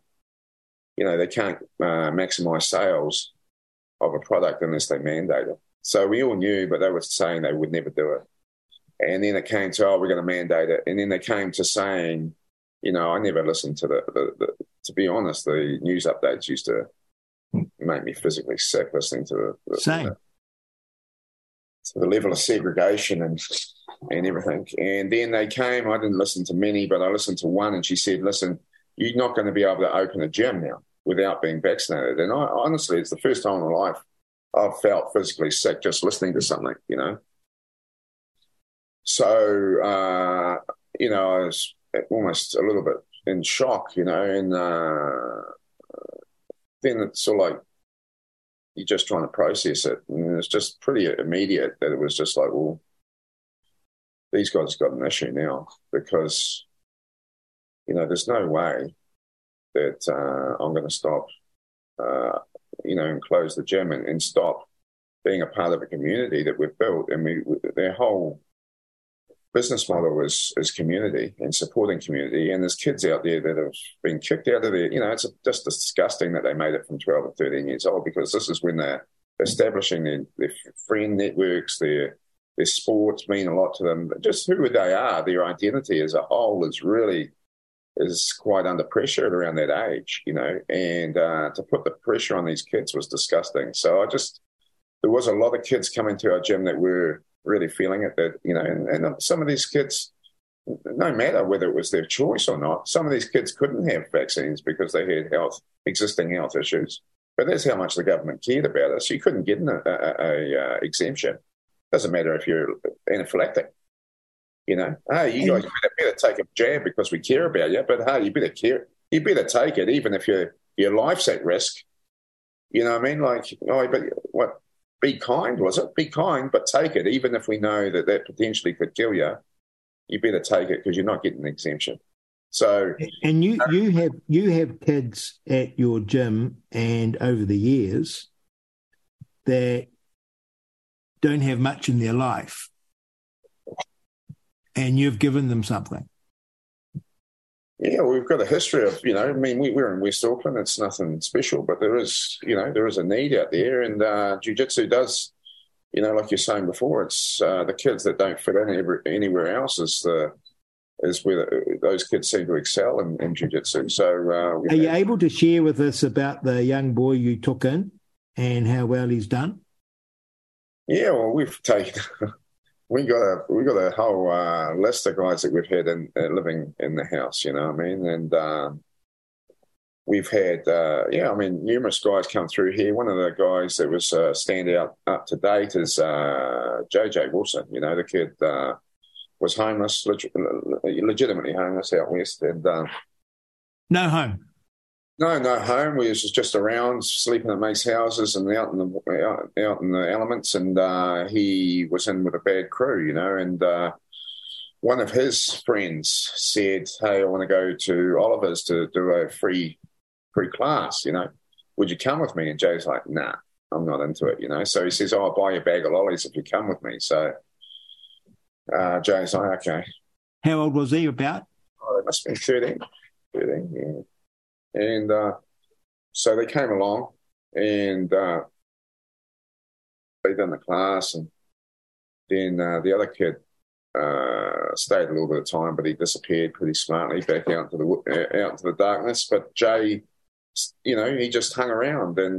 maximise sales of a product unless they mandate it. So we all knew, but they were saying they would never do it. And then it came to, we're going to mandate it. And then they came to saying, you know, I never listened to to be honest, the news updates used to make me physically sick listening to the level of segregation and everything. And then they came, I didn't listen to many, but I listened to one, and she said, listen, you're not going to be able to open a gym now without being vaccinated. And honestly, it's the first time in my life I've felt physically sick just listening to something, you know. So, you know, I was almost a little bit in shock, you know, and then it's sort of like you're just trying to process it. And it's just pretty immediate that it was just like, well, these guys got an issue now because, you know, there's no way that I'm going to stop, you know, and close the gym and stop being a part of a community that we've built. And their whole business model is community and supporting community. And there's kids out there that have been kicked out of there. It's just disgusting that they made it from 12 or 13 years old, because this is when they're establishing their friend networks, their sports mean a lot to them. Just who they are, their identity as a whole is quite under pressure around that age, and to put the pressure on these kids was disgusting. So there was a lot of kids coming to our gym that were really feeling it, that, and some of these kids, no matter whether it was their choice or not, some of these kids couldn't have vaccines because they had existing health issues. But that's how much the government cared about us. You couldn't get an exemption. Doesn't matter if you're anaphylactic. Hey, you guys better take a jab because we care about you, but hey, you better take it even if your life's at risk. You know what I mean? Like, but what? Be kind, was it? Be kind, but take it, even if we know that potentially could kill you. You better take it because you're not getting an exemption. So, and you have kids at your gym, and over the years that don't have much in their life, and you've given them something. Yeah, we've got a history of, we're in West Auckland. It's nothing special, but there is a need out there, and jiu-jitsu does, like you're saying before, it's the kids that don't fit in anywhere else is where those kids seem to excel in jiu-jitsu. So, are you able to share with us about the young boy you took in and how well he's done? Yeah, well, we've taken. We got a whole list of guys that we've had living in the house, you know what I mean? And we've had, numerous guys come through here. One of the guys that was standout up to date is JJ Wilson. The kid was homeless, legitimately homeless out west. And no home. No home. We was just around, sleeping at mates' houses and out in the elements. And he was in with a bad crew, and one of his friends said, "Hey, I want to go to Oliver's to do a free class. Would you come with me?" And Jay's like, "Nah, I'm not into it." So he says, "Oh, I'll buy you a bag of lollies if you come with me." So Jay's like, "Okay." How old was he about? Oh, it must have been 13, yeah. And so they came along, and they done the class, and then the other kid stayed a little bit of time, but he disappeared pretty smartly back out into the darkness. But Jay, he just hung around, and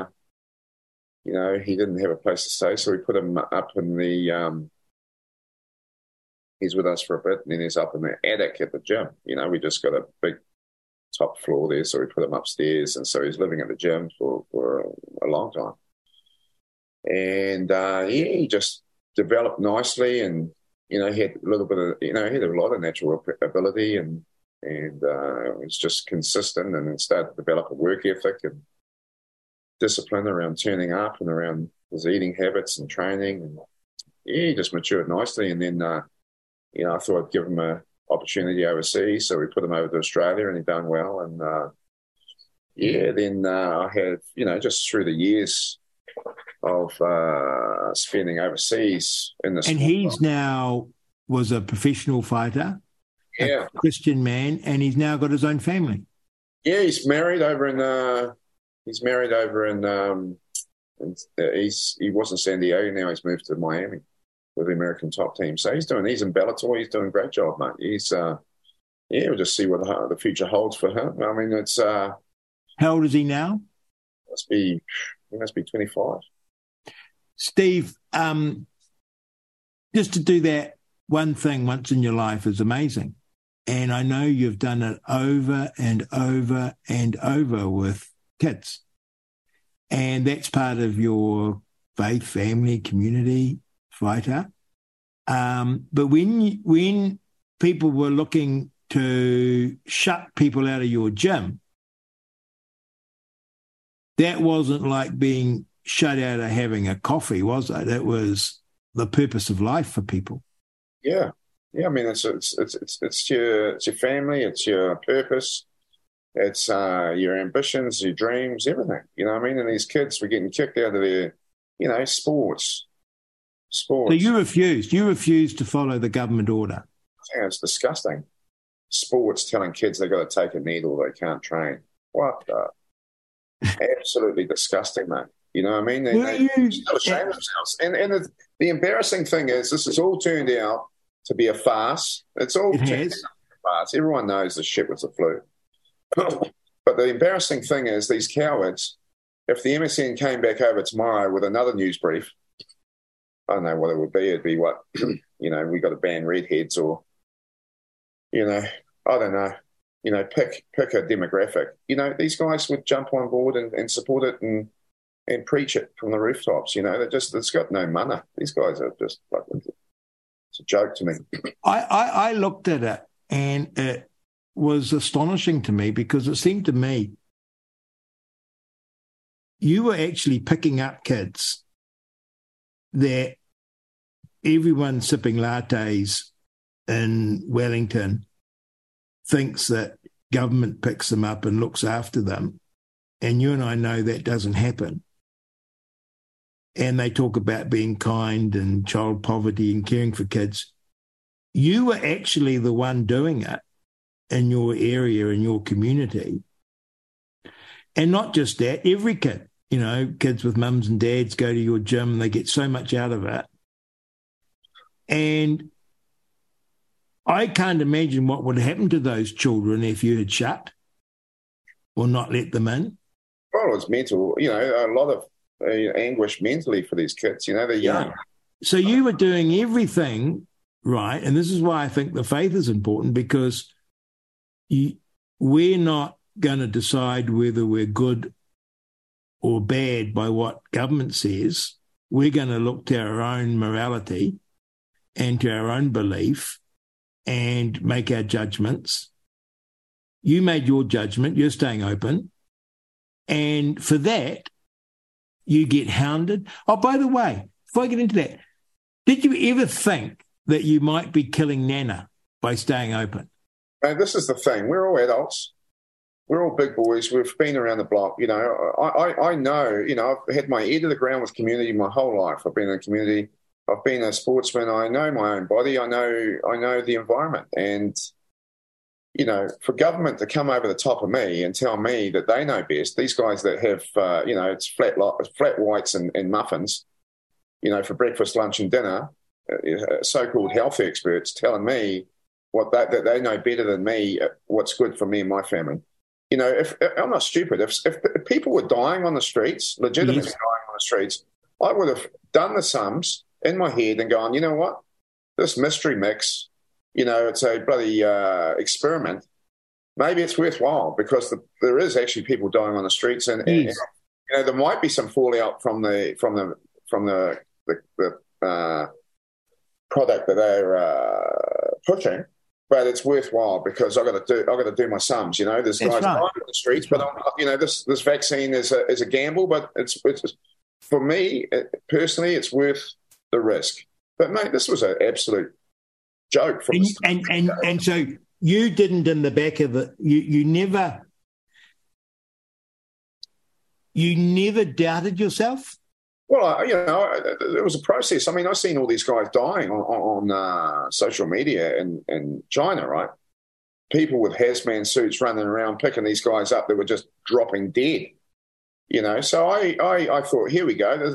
he didn't have a place to stay, so we put him up in the. He's with us for a bit, and then he's up in the attic at the gym. We just got a big top floor there, so we put him upstairs, and so he's living at the gym for a long time. And he just developed nicely, and he had a little bit of he had a lot of natural ability, and was just consistent, and then started to develop a work ethic and discipline around turning up and around his eating habits and training, and he just matured nicely. And then I thought I'd give him a opportunity overseas, so we put him over to Australia, and he done well. And then I had just through the years of spending overseas in the and he's now was a professional fighter, a Christian man, and he's now got his own family. Yeah, he's married over in he was in San Diego, now he's moved to Miami with the American top team. So he's in Bellator. He's doing a great job, mate. He's, we'll just see what the future holds for him. I mean, it's... How old is he now? He must be 25. Steve, just to do that one thing once in your life is amazing. And I know you've done it over and over and over with kids. And that's part of your faith, family, community, fighter. But when people were looking to shut people out of your gym, that wasn't like being shut out of having a coffee, was it? It was the purpose of life for people. Yeah. I mean, it's your family, it's your purpose, it's your ambitions, your dreams, everything. You know what I mean? And these kids were getting kicked out of their, sports. Sports. So you refused to follow the government order. I think it's disgusting. Sports telling kids they've got to take a needle, they can't train. What the? Absolutely disgusting, mate. You know what I mean? They still shame themselves. And the embarrassing thing is, this has all turned out to be a farce. It has. A farce. Everyone knows the shit was the flu. But the embarrassing thing is, these cowards, if the MSN came back over tomorrow with another news brief, I don't know what it would be. It'd be what, we got to ban redheads or, I don't know. Pick a demographic. These guys would jump on board and support it and preach it from the rooftops. It's got no mana. These guys are just like, it's a joke to me. I looked at it and it was astonishing to me because it seemed to me you were actually picking up kids that everyone sipping lattes in Wellington thinks that government picks them up and looks after them. And you and I know that doesn't happen. And they talk about being kind and child poverty and caring for kids. You were actually the one doing it in your area, in your community. And not just that, every kid, kids with mums and dads go to your gym and they get so much out of it. And I can't imagine what would happen to those children if you had shut or not let them in. Well, it's mental, a lot of anguish mentally for these kids. They're young. So you were doing everything right, and this is why I think the faith is important, because we're not going to decide whether we're good or bad by what government says. We're going to look to our own morality and to our own belief and make our judgments. You made your judgment. You're staying open. And for that, you get hounded. Oh, by the way, before I get into that, did you ever think that you might be killing Nana by staying open? This is the thing. We're all adults. We're all big boys. We've been around the block. I know, I've had my ear to the ground with community my whole life. I've been in a community. I've been a sportsman. I know my own body. I know the environment. And, for government to come over the top of me and tell me that they know best, these guys that have, it's flat whites and muffins, for breakfast, lunch and dinner, so-called health experts telling me that they know better than me what's good for me and my family. If I'm not stupid, if people were dying on the streets, legitimately dying on the streets, I would have done the sums in my head and gone, you know what, this mystery mix, it's a bloody experiment. Maybe it's worthwhile because there is actually people dying on the streets, and there might be some fallout from the product that they're pushing. But it's worthwhile because I got to do my sums. There's guys dying on the streets, but this vaccine is a gamble. But it's for me personally, it's worth the risk. But mate, this was an absolute joke. And so you didn't in the back of it. You never doubted yourself. Well, it was a process. I mean, I've seen all these guys dying on social media in China, right? People with hazmat suits running around picking these guys up that were just dropping dead, So I thought, here we go.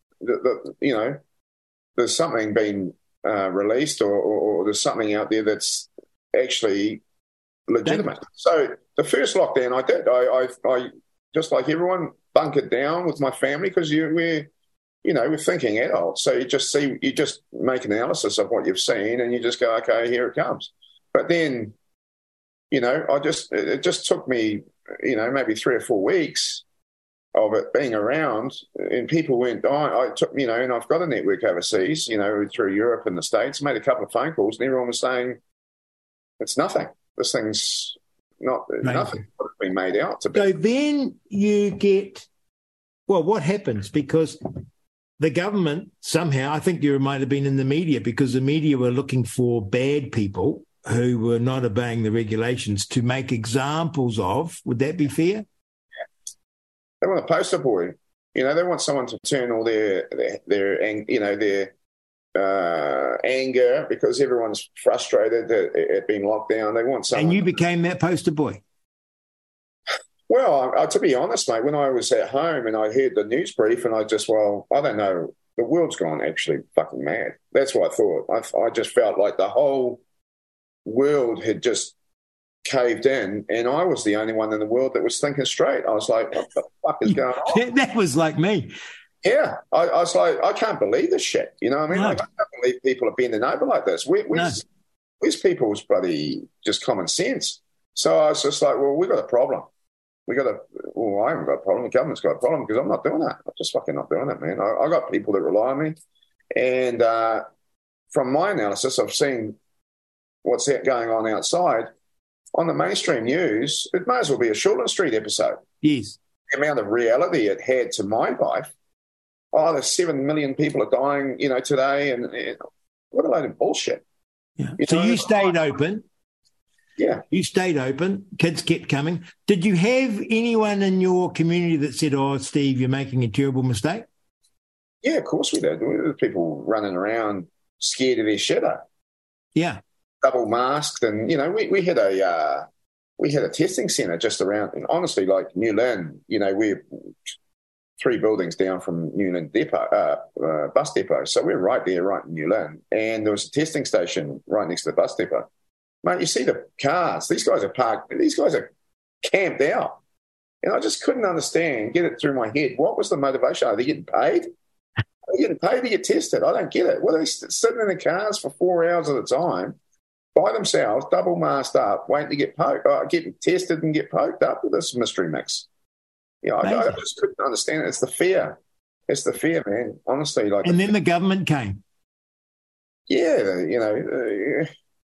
There's something being released or there's something out there that's actually legitimate. So the first lockdown I did, I just like everyone bunkered down with my family because we're thinking adults. So you just make an analysis of what you've seen and you just go, okay, here it comes. But then, it just took me, maybe 3 or 4 weeks of it being around and people weren't dying. And I've got a network overseas, through Europe and the States, made a couple of phone calls and everyone was saying, it's nothing. This thing's nothing what it's been made out to be. So then you get, what happens? Because the government somehow, I think you might have been in the media because the media were looking for bad people who were not obeying the regulations to make examples of. Would that be fair? They want a poster boy. They want someone to turn all their anger because everyone's frustrated at being locked down. They want someone. And you became that poster boy. Well, to be honest, mate, when I was at home and I heard the news brief and I don't know, the world's gone actually fucking mad. That's what I thought. I just felt like the whole world had just caved in and I was the only one in the world that was thinking straight. I was like, what the fuck is going on? That was like me. Yeah. I was like, I can't believe this shit. You know what I mean? No. Like, I can't believe people are bending over like this. Where's people's bloody just common sense? So I was just like, well, we've got a problem. I haven't got a problem. The government's got a problem because I'm not doing that. I'm just fucking not doing it, man. I got people that rely on me. And from my analysis, I've seen what's going on outside. On the mainstream news, it may as well be a Shortland Street episode. Yes. The amount of reality it had to my life. Oh, there's 7 million people are dying, today. And what a load of bullshit. Yeah. So you stayed open. Yeah. You stayed open. Kids kept coming. Did you have anyone in your community that said, oh, Steve, you're making a terrible mistake? Yeah, of course we did. There were people running around scared of their shit up. Yeah. Double masked. And, we had a testing centre just around, and honestly, like New Lynn, we're 3 buildings down from New Lynn depot, bus depot. So we're right there, right in New Lynn. And there was a testing station right next to the bus depot. Mate, you see the cars. These guys are parked. These guys are camped out. And I just couldn't get it through my head. What was the motivation? Are they getting paid? Are they getting paid to get tested? I don't get it. What are they sitting in the cars for 4 hours at a time by themselves, double masked up, waiting to get get tested and get poked up with this mystery mix? I just couldn't understand it. It's the fear. It's the fear, man. Honestly, and then the government came. Yeah,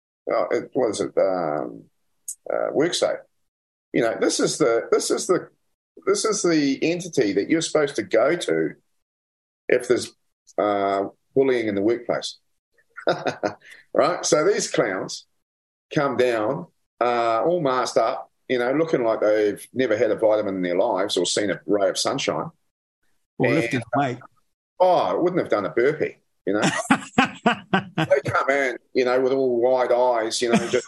WorkSafe. This is the entity that you're supposed to go to if there's bullying in the workplace, right? So these clowns come down, all masked up, looking like they've never had a vitamin in their lives or seen a ray of sunshine. Or lifted weight. Oh, wouldn't have done a burpee. They come in, with all wide eyes, just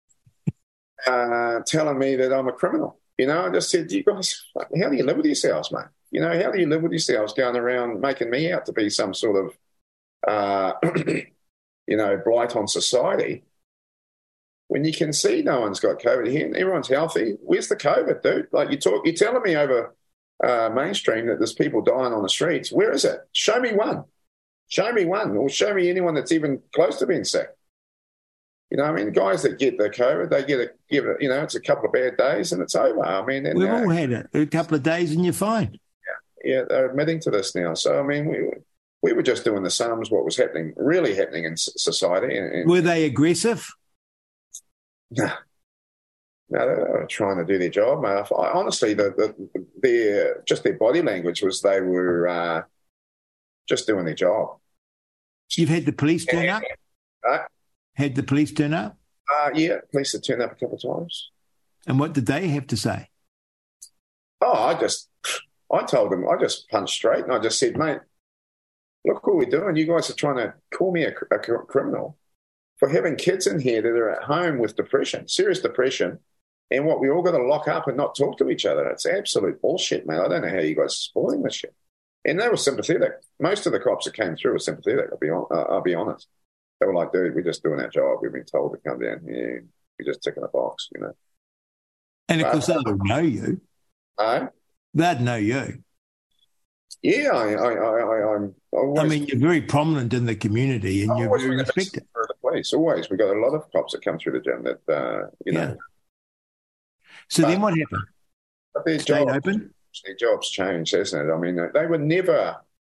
telling me that I'm a criminal. I just said, you guys, how do you live with yourselves, mate? How do you live with yourselves going around making me out to be some sort of, blight on society when you can see no one's got COVID here and everyone's healthy? Where's the COVID, dude? Like you're telling me over mainstream that there's people dying on the streets. Where is it? Show me one. Show me one, or show me anyone that's even close to being sick. The guys that get the COVID, they give it, it's a couple of bad days and it's over. We've all had it. A couple of days and you're fine. Yeah, they're admitting to this now. So, we were just doing the sums, what was really happening in society. And were they aggressive? No, they were trying to do their job, mate. Honestly, their body language was they were just doing their job. You've had the police turn up? Had the police turn up? Yeah, police have turned up a couple of times. And what did they have to say? Oh, I told them, I just punched straight and I just said, mate, look what we're doing. You guys are trying to call me a criminal for having kids in here that are at home with depression, serious depression, and what we all got to lock up and not talk to each other. It's absolute bullshit, man. I don't know how you guys are spoiling this shit. And they were sympathetic. Most of the cops that came through were sympathetic, I'll be honest. They were like, dude, we're just doing our job. We've been told to come down here. We're just ticking a box, And of course, they'll know you. They'd know you. Yeah, you're very prominent in the community and you're very respected. For the police, always. We've got a lot of cops that come through the gym that, know. So then what happened? Their stayed open? Their jobs changed, hasn't it? They were never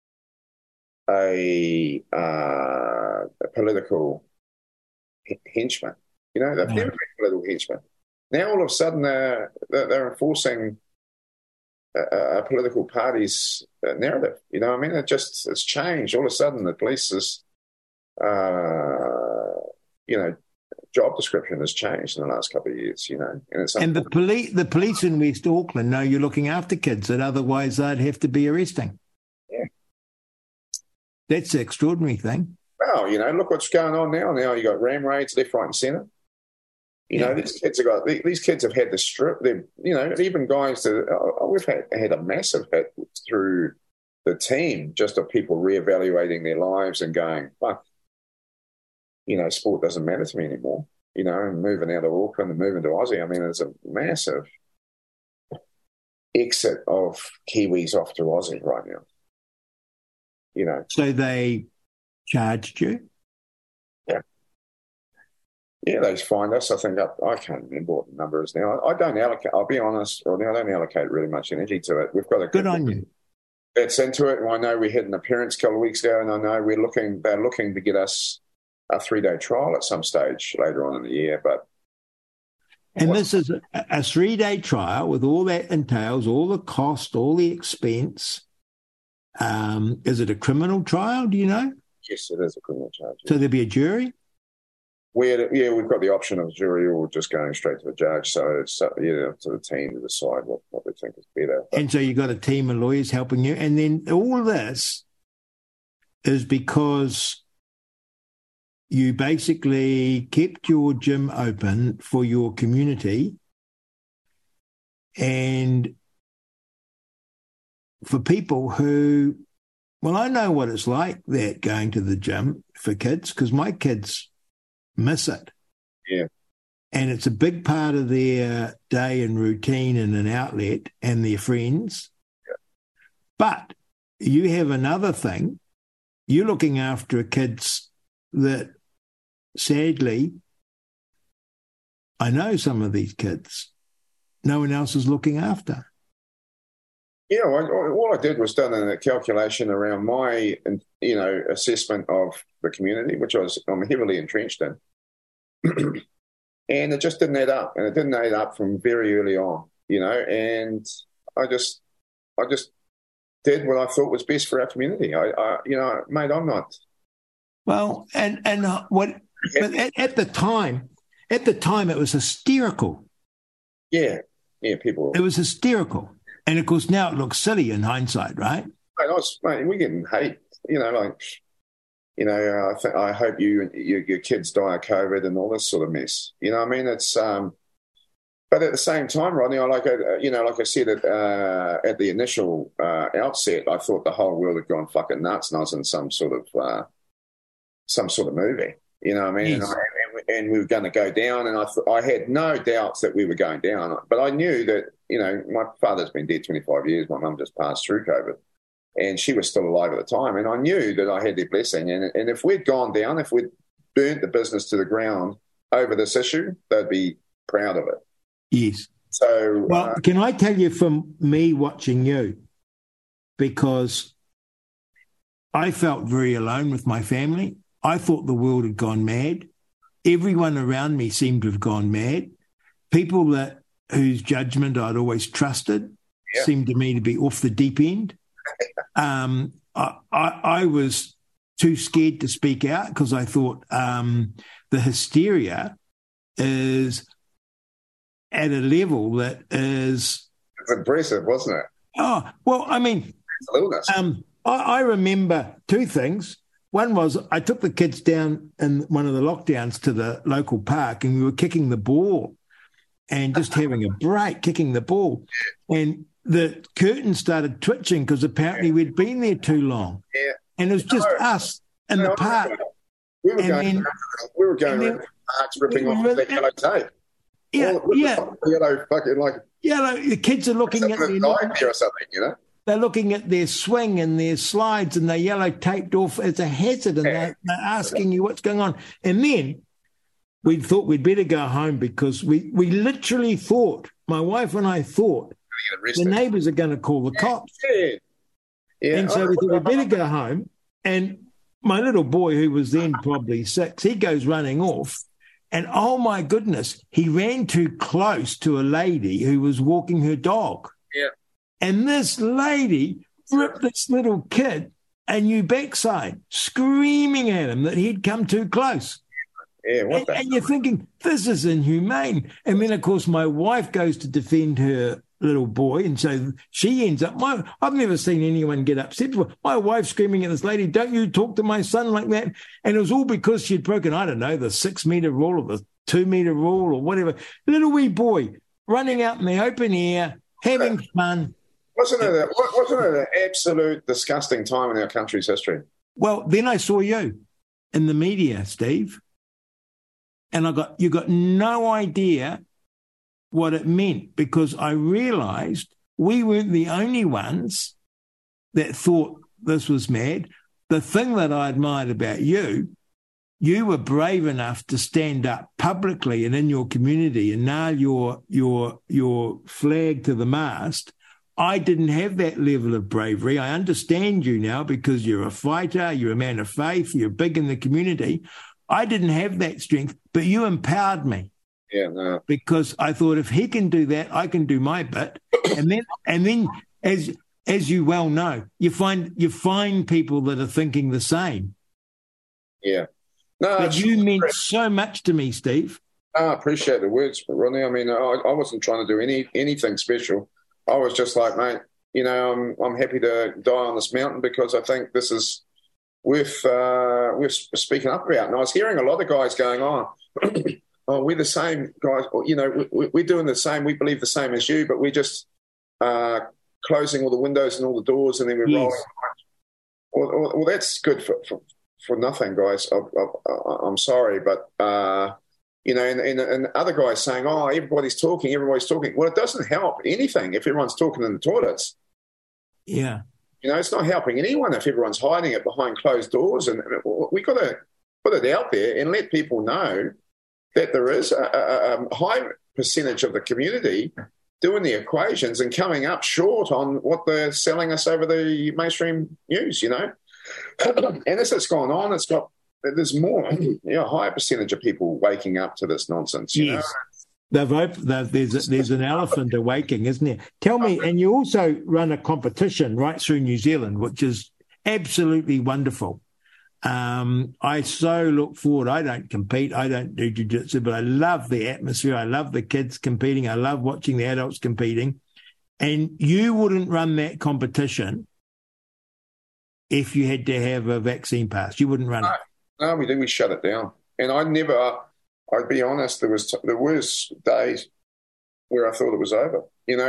a political henchman. They've never been political henchmen. Now all of a sudden they're enforcing a political party's narrative. It's changed. All of a sudden the police's job description has changed in the last couple of years. And the police in West Auckland know you're looking after kids that otherwise they'd have to be arresting. Yeah, that's the extraordinary thing. look what's going on now. Now you got ram raids left, right, and centre. You know, these kids have had the strip. Even guys we've had a massive hit through the team, just of people reevaluating their lives and going, fuck, sport doesn't matter to me anymore. And moving out of Auckland and moving to Aussie. I mean, it's a massive exit of Kiwis off to Aussie right now. So they charged you? Yeah, they fined us. I think I can't remember what the number is now. I don't allocate. I'll be honest, Rodney. I don't allocate really much energy to it. We've got a good on you. That's into it. And I know we had an appearance a couple of weeks ago, and I know they're looking to get us a 3-day trial at some stage later on in the year. This is a 3-day trial with all that entails, all the cost, all the expense. Is it a criminal trial? Do you know? Yes, it is a criminal charge. So there'll be a jury? We've got the option of jury or just going straight to the judge. So it's up to the team to decide what they think is better. And so you've got a team of lawyers helping you. And then all this is because you basically kept your gym open for your community and for people who, well, I know what it's like that going to the gym for kids because my kids miss it. Yeah. And it's a big part of their day and routine and an outlet and their friends. Yeah. But you have another thing. You're looking after kids that, sadly, I know some of these kids, no one else is looking after. Yeah, all I did was done a calculation around my, assessment of the community, which I'm heavily entrenched in. And it just didn't add up. And it didn't add up from very early on, and I just did what I thought was best for our community. Mate, I'm not. Well, but at the time it was hysterical. Yeah, people. It was hysterical. And, of course, now it looks silly in hindsight, right? Mate, we're getting hate, I hope your kids die of COVID and all this sort of mess. It's, but at the same time, Rodney, like I said at the initial outset, I thought the whole world had gone fucking nuts and I was in some sort of movie, Yes. And we were going to go down, and I had no doubts that we were going down. But I knew that, my father's been dead 25 years. My mum just passed through COVID, and she was still alive at the time. And I knew that I had their blessing. And if we'd gone down, if we'd burnt the business to the ground over this issue, they'd be proud of it. Yes. So, well, can I tell you from me watching you, because I felt very alone with my family. I thought the world had gone mad. Everyone around me seemed to have gone mad. People whose judgment I'd always trusted seemed to me to be off the deep end. I was too scared to speak out because I thought the hysteria is at a level that is... It's impressive, wasn't it? Oh, well, I mean, I remember two things. One was I took the kids down in one of the lockdowns to the local park and we were kicking the ball and just having a break, kicking the ball. And the curtain started twitching because apparently we'd been there too long. Yeah. And it was just us in the park. We were going around the parks ripping off that yellow tape. Yeah, Yellow fucking like... Yellow, the kids are looking at their... or something, They're looking at their swing and their slides and they're yellow taped off as a hazard and they're asking you what's going on. And then we thought we'd better go home because we literally thought, my wife and I thought, the neighbours are going to call the cops. Yeah. And so we thought we'd better go home. And my little boy, who was then probably 6, he goes running off. And oh my goodness, he ran too close to a lady who was walking her dog. Yeah. And this lady ripped this little kid a new backside, screaming at him that he'd come too close. Yeah, and you're thinking, this is inhumane. And then, of course, my wife goes to defend her little boy, and so she ends up. I've never seen anyone get upset. My wife screaming at this lady, "Don't you talk to my son like that?" And it was all because she'd broken, I don't know, the 6 metre rule or the 2 metre rule or whatever. Little wee boy running out in the open air, having fun. Wasn't it an absolute disgusting time in our country's history? Well, then I saw you in the media, Steve, and you got no idea what it meant, because I realised we weren't the only ones that thought this was mad. The thing that I admired about you were brave enough to stand up publicly and in your community and nail your flag to the mast. I didn't have that level of bravery. I understand you now because you're a fighter, you're a man of faith, you're big in the community. I didn't have that strength, but you empowered me. Yeah, no. Because I thought, if he can do that, I can do my bit. And then as you well know, you find people that are thinking the same. Yeah. No, but you meant so much to me, Steve. I appreciate the words, Ronnie. I mean, I wasn't trying to do anything special. I was just like, mate, I'm happy to die on this mountain because I think this is worth speaking up about. And I was hearing a lot of guys going on. Oh, we're the same guys. We're doing the same. We believe the same as you, but we're just closing all the windows and all the doors, and then we're rolling. Well, that's good for nothing, guys. I'm sorry, but and other guys saying, "Oh, everybody's talking. Well, it doesn't help anything if everyone's talking in the toilets. Yeah, it's not helping anyone if everyone's hiding it behind closed doors. And we got to put it out there and let people know that there is a high percentage of the community doing the equations and coming up short on what they're selling us over the mainstream news, And as it's gone on, there's more, a higher percentage of people waking up to this nonsense. Yes. There's an elephant awaking, isn't there? Tell me, and you also run a competition right through New Zealand, which is absolutely wonderful. I so look forward. I don't compete. I don't do jiu-jitsu, but I love the atmosphere. I love the kids competing. I love watching the adults competing. And you wouldn't run that competition if you had to have a vaccine pass. You wouldn't run it. No, we do. We shut it down. And I'd be honest, there was days where I thought it was over,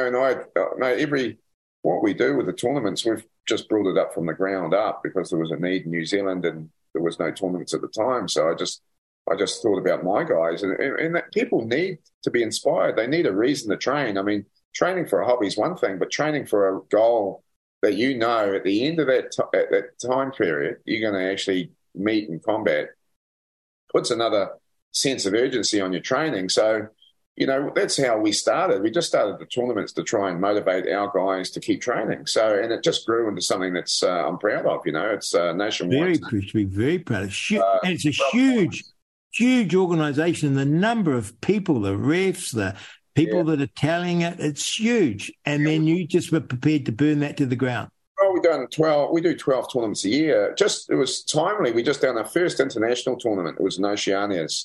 and what we do with the tournaments, we've just brought it up from the ground up because there was a need in New Zealand and there was no tournaments at the time. So I just thought about my guys and that people need to be inspired. They need a reason to train. I mean, training for a hobby is one thing, but training for a goal that at the end of that time period, you're going to actually meet and combat puts another sense of urgency on your training. So, that's how we started. We just started the tournaments to try and motivate our guys to keep training. So, and it just grew into something that's I'm proud of. It's nationwide. Very proud. And it's a huge organisation. The number of people, the refs, the people that are telling it, it's huge. And then you just were prepared to burn that to the ground. Well, we do 12 tournaments a year. It was timely. We just done our first international tournament. It was in Oceanias.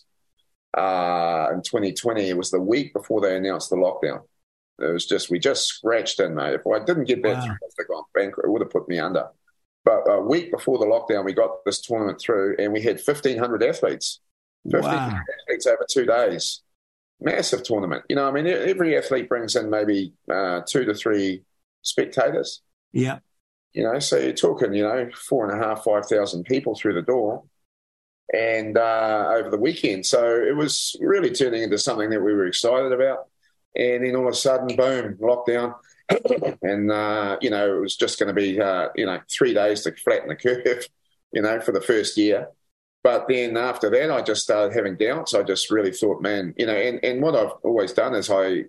In 2020, it was the week before they announced the lockdown. It was we just scratched in, mate. If I didn't get that through, I'd gone bankrupt. It would have put me under. But a week before the lockdown, we got this tournament through, and we had 1,500 athletes. 1,500 athletes over 2 days. Massive tournament. Every athlete brings in maybe 2 to 3 spectators. Yeah. So you're talking, 4,500, 5,000 people through the door. And over the weekend. So it was really turning into something that we were excited about. And then all of a sudden, boom, lockdown. And, it was just going to be, 3 days to flatten the curve, for the first year. But then after that, I just started having doubts. I just really thought, man, and what I've always done is I'd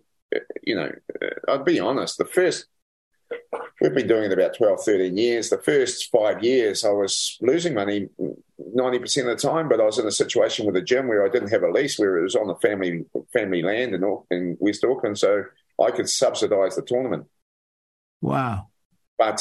be honest, we've been doing it about 12, 13 years. The first 5 years, I was losing money 90% of the time, but I was in a situation with a gym where I didn't have a lease, where it was on the family land in West Auckland, so I could subsidise the tournament. Wow. But,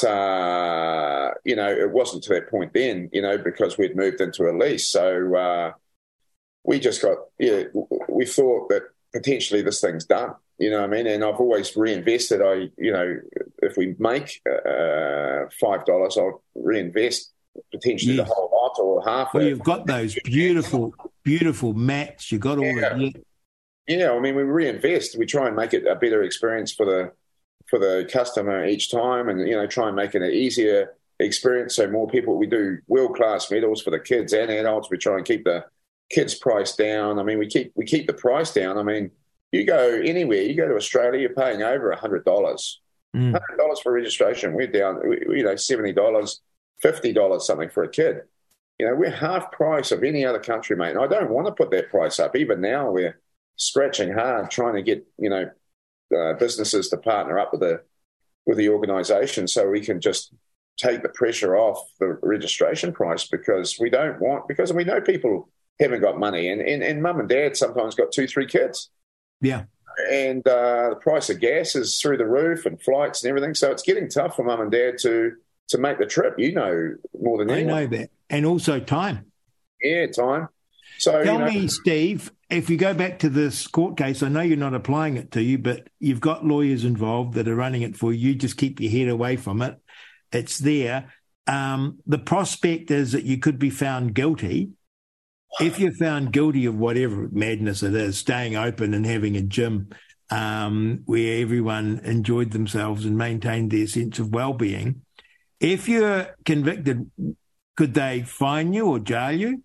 it wasn't to that point then, because we'd moved into a lease. So we just we thought that potentially this thing's done. You know what I mean? And I've always reinvested. If we make $5, I'll reinvest potentially the whole lot or half. Well, you've got those beautiful mats. You've got all that. Yeah, I mean, we reinvest. We try and make it a better experience for the customer each time, and try and make it an easier experience so more people. We do world-class medals for the kids and adults. We try and keep the kids' price down. I mean, we keep the price down. I mean, you go anywhere, you go to Australia, you're paying over $100. $100 for registration. We're down, $70, $50 something for a kid. We're half price of any other country, mate. And I don't want to put that price up. Even now, we're scratching hard trying to get businesses to partner up with the organisation so we can just take the pressure off the registration price, because we know people haven't got money, and mum and dad sometimes got 2-3 kids. Yeah. And the price of gas is through the roof, and flights and everything. So it's getting tough for mum and dad to make the trip. More than anyone. I know that. And also time. Yeah, time. So tell me, Steve, if you go back to this court case, I know you're not applying it to you, but you've got lawyers involved that are running it for you. Just keep your head away from it. It's there. The prospect is that you could be found guilty. If you're found guilty of whatever madness it is, staying open and having a gym where everyone enjoyed themselves and maintained their sense of well-being, if you're convicted, could they fine you or jail you?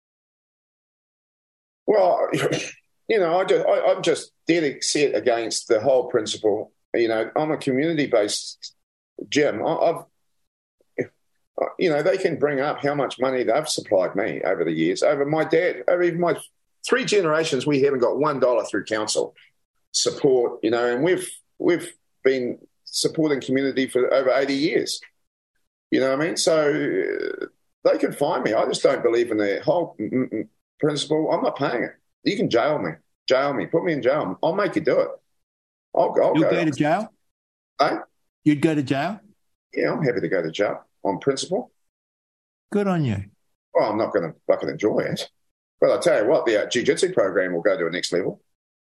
Well, I'm just dead set against the whole principle. I'm a community-based gym. They can bring up how much money they've supplied me over the years. Over my dad, over even my 3 generations, we haven't got $1 through council support, and we've been supporting community for over 80 years. You know what I mean? So they can fine me. I just don't believe in the whole principle. I'm not paying it. You can jail me, put me in jail. I'll make you do it. You'll go to jail? Eh? You'd go to jail? Yeah, I'm happy to go to jail on principle. Good on you. Well, I'm not going to fucking enjoy it. But I'll tell you what, the jiu-jitsu program will go to a next level.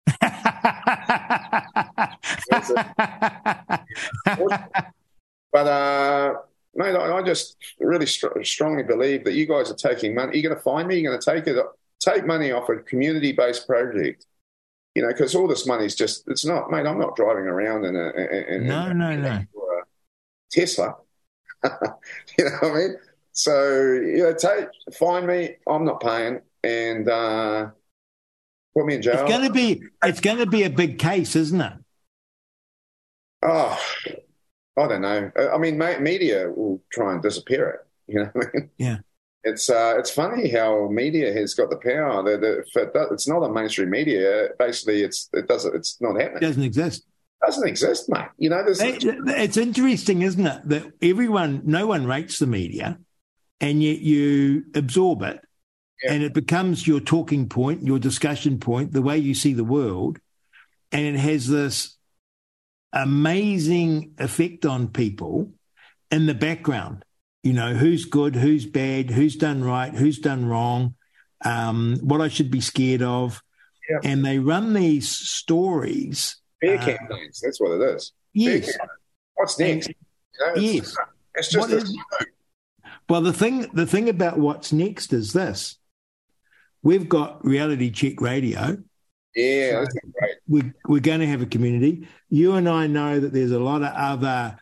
But, mate, I just really strongly believe that you guys are taking money. You're going to fine me. You're going to take money off a community-based project. Because all this money is it's not, mate, I'm not driving around in a Tesla. You know what I mean? So, fine me, I'm not paying, and put me in jail. It's going to be a big case, isn't it? Oh, I don't know. I mean, media will try and disappear it. You know what I mean? Yeah. It's funny how media has got the power. It's not a mainstream media. Basically, it's not happening. It doesn't exist. Doesn't exist, mate. It's interesting, isn't it, that no one rates the media, and yet you absorb it, and it becomes your talking point, your discussion point, the way you see the world, and it has this amazing effect on people in the background. Who's good, who's bad, who's done right, who's done wrong, what I should be scared of. Yep. And they run these stories. Fear campaigns, that's what it is. Yes. What's next? Yes. It's just well, the thing about what's next is this. We've got Reality Check Radio. Yeah, that's great. We're going to have a community. You and I know that there's a lot of other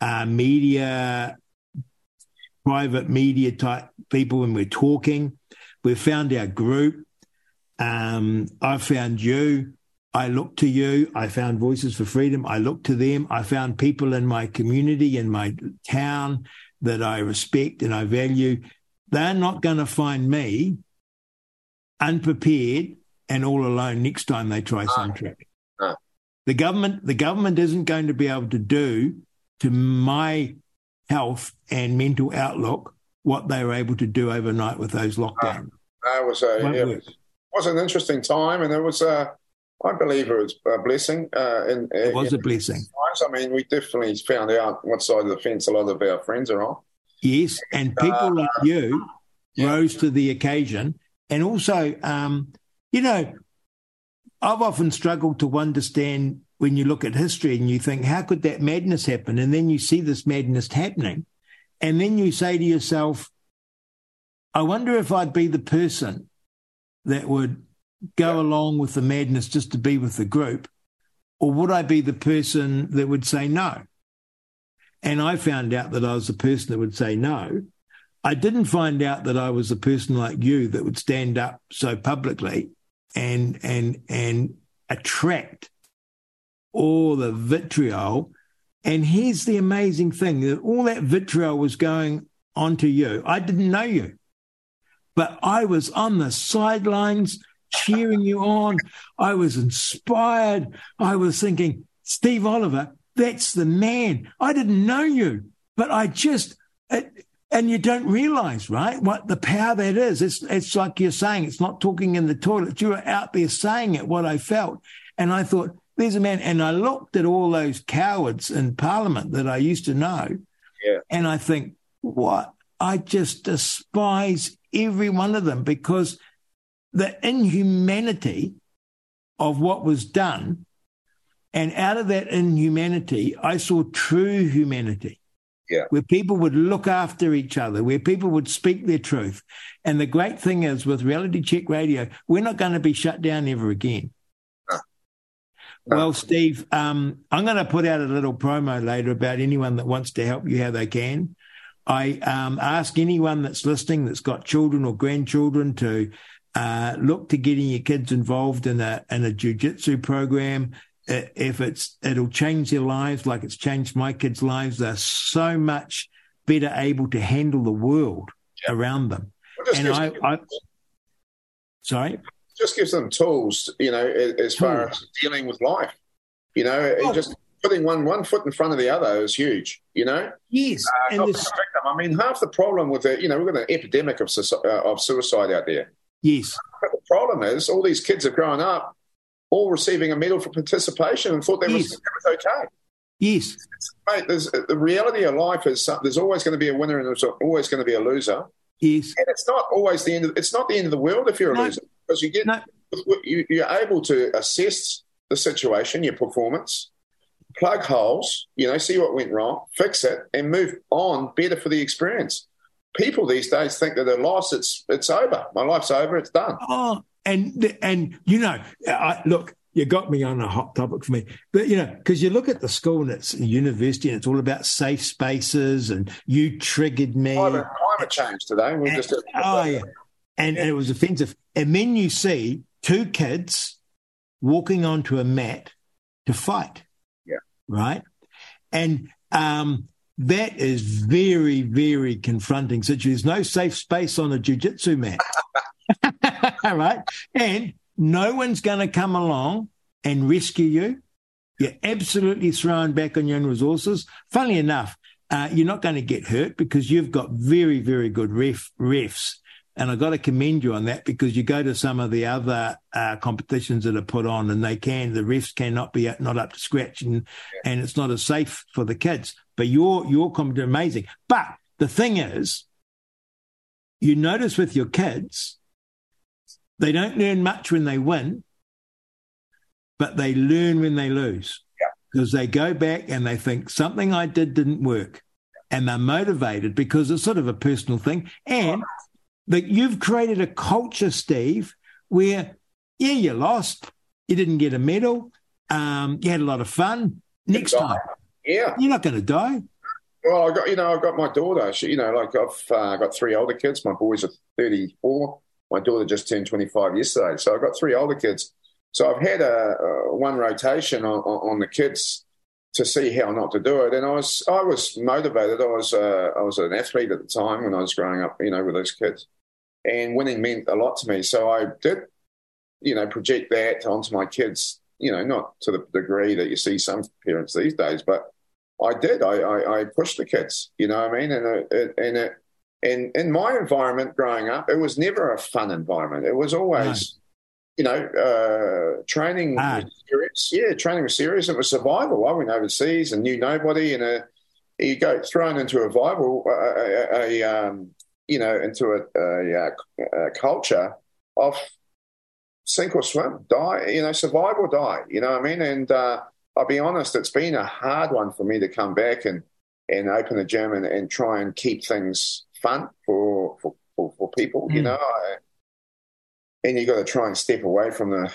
private media type people, and we're talking. We've found our group. I found you. I looked to you. I found Voices for Freedom. I looked to them. I found people in my community, in my town, that I respect and I value. They're not going to find me unprepared and all alone next time they try some trick. The government isn't going to be able to do to my health and mental outlook what they were able to do overnight with those lockdowns. It was an interesting time, and it was I believe it was a blessing. It was a blessing. I mean, we definitely found out what side of the fence a lot of our friends are on. Yes, and people like you rose to the occasion. And also, I've often struggled to understand when you look at history and you think, how could that madness happen? And then you see this madness happening. And then you say to yourself, I wonder if I'd be the person that would go along with the madness just to be with the group, or would I be the person that would say no? And I found out that I was the person that would say no. I didn't find out that I was a person like you that would stand up so publicly and attract all the vitriol. And here's the amazing thing, that all that vitriol was going onto you. I didn't know you, but I was on the sidelines cheering you on. I was inspired. I was thinking, Steve Oliver, that's the man. I didn't know you, but I just... And you don't realise, right, what the power that is. It's like you're saying, it's not talking in the toilet. You were out there saying it, what I felt. And I thought, there's a man. And I looked at all those cowards in Parliament that I used to know. Yeah. And I think, what? I just despise every one of them, because the inhumanity of what was done, and out of that inhumanity, I saw true humanity. Yeah. Where people would look after each other, where people would speak their truth. And the great thing is, with Reality Check Radio, we're not going to be shut down ever again. No. Well, Steve, I'm going to put out a little promo later about anyone that wants to help you how they can. I ask anyone that's listening that's got children or grandchildren to look to getting your kids involved in a jiu-jitsu program. If it'll change their lives like it's changed my kids' lives. They're so much better able to handle the world around them. And sorry? Just gives them tools, as far as dealing with life. Just putting one foot in front of the other is huge, Yes. I mean, half the problem with it, we've got an epidemic of suicide out there. Yes. But the problem is all these kids have grown up all receiving a medal for participation and thought that was okay. Yes. Mate, the reality of life is there's always going to be a winner and there's always going to be a loser. Yes. And it's not always the end of the world if you're a loser, because you're able to assess the situation, your performance, plug holes, see what went wrong, fix it, and move on better for the experience. People these days think that they're lost, it's over. My life's over, it's done. Oh, And look, you got me on a hot topic for me. But, because you look at the school and it's a university and it's all about safe spaces, and you triggered me. Climate change today. And it was offensive. And then you see two kids walking onto a mat to fight. Yeah. Right? And that is very, very confronting situation. There's no safe space on a jiu-jitsu mat. Right? And no one's going to come along and rescue you. You're absolutely thrown back on your own resources. Funnily enough, you're not going to get hurt because you've got very, very good refs. And I've got to commend you on that, because you go to some of the other competitions that are put on and the refs cannot be not up to scratch, and it's not as safe for the kids. But your competition amazing. But the thing is, you notice with your kids, they don't learn much when they win, but they learn when they lose. Because they go back and they think something I did didn't work. And they're motivated because it's sort of a personal thing. And you've created a culture, Steve, where, you lost. You didn't get a medal. You had a lot of fun. Next time. Yeah. You're not going to die. Well, I've got my daughter. I've got three older kids. My boys are 34. My daughter just turned 25 yesterday. So I've got three older kids. So I've had one rotation on the kids to see how not to do it. And I was motivated. I was an athlete at the time when I was growing up, with those kids. And winning meant a lot to me. So I did, project that onto my kids, not to the degree that you see some parents these days, but I did. I pushed the kids, you know what I mean? And in my environment growing up, it was never a fun environment. It was always, training was serious. Yeah, training was serious. It was survival. I went overseas and knew nobody, and you go thrown into a into a culture of sink or swim, die, survive or die, you know what I mean? And I'll be honest, it's been a hard one for me to come back and open a gym and try and keep things fun for people, you know. And you got to try and step away from the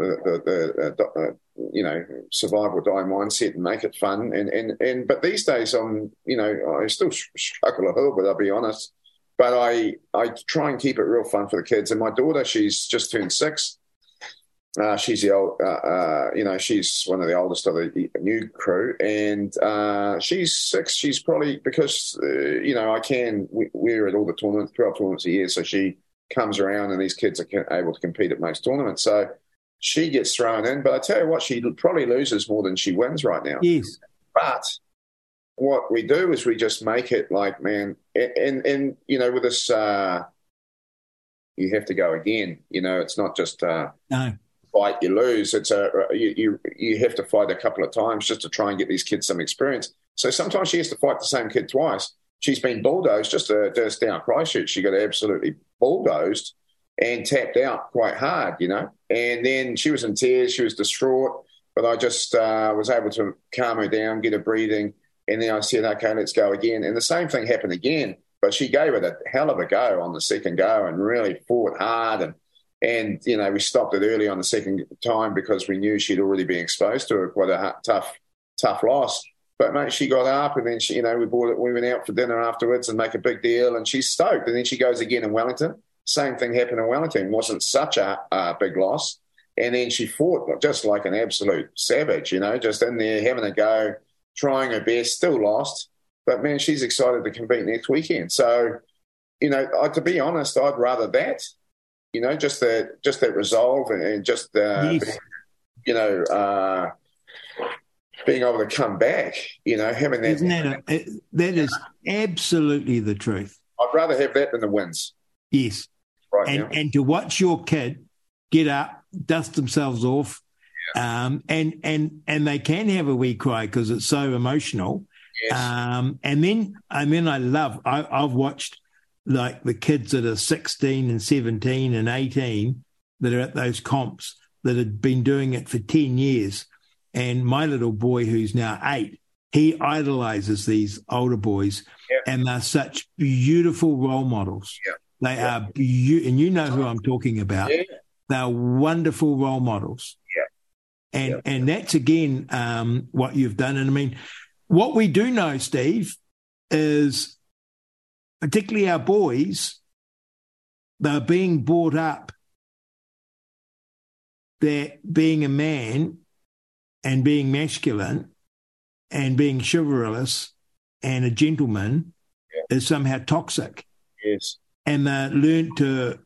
survive or die mindset and make it fun. But these days, I still struggle a little bit, I'll be honest. But I try and keep it real fun for the kids. And my daughter, she's just turned 6. She's she's one of the oldest of the new crew, and she's 6. She's probably because we're at all the tournaments, 12 tournaments a year, so she comes around, and these kids are able to compete at most tournaments. So she gets thrown in, but I tell you what, she probably loses more than she wins right now. Yes, but what we do is we just make it like, man, and with this, you have to go again. It's not just no. Fight, you lose. It's you have to fight a couple of times just to try and get these kids some experience. So sometimes she has to fight the same kid twice. She's been bulldozed just down Christchurch. She got absolutely bulldozed and tapped out quite hard, and then she was in tears. She was distraught, but I just was able to calm her down, get her breathing, and then I said, okay, let's go again. And the same thing happened again, but she gave it a hell of a go on the second go and really fought hard. And we stopped it early on the second time because we knew she'd already been exposed to quite a tough loss. But, mate, she got up and then, we went out for dinner afterwards and make a big deal, and she's stoked. And then she goes again in Wellington. Same thing happened in Wellington. It wasn't such a big loss. And then she fought just like an absolute savage, just in there having a go, trying her best, still lost. But, man, she's excited to compete next weekend. So, to be honest, I'd rather that. Just that resolve and just, yes. being able to come back, having that. Isn't that is absolutely the truth. I'd rather have that than the wins. Yes. Right now. And to watch your kid get up, dust themselves off, and they can have a wee cry because it's so emotional. Yes. And then I've watched like the kids that are 16 and 17 and 18 that are at those comps that had been doing it for 10 years. And my little boy, who's now 8, he idolizes these older boys, and they're such beautiful role models. Yeah. They are, and you know who I'm talking about. Yeah. They're wonderful role models. Yeah. And that's, again, what you've done. And, I mean, what we do know, Steve, is particularly our boys, they're being brought up that being a man and being masculine and being chivalrous and a gentleman is somehow toxic. Yes. And they learn to,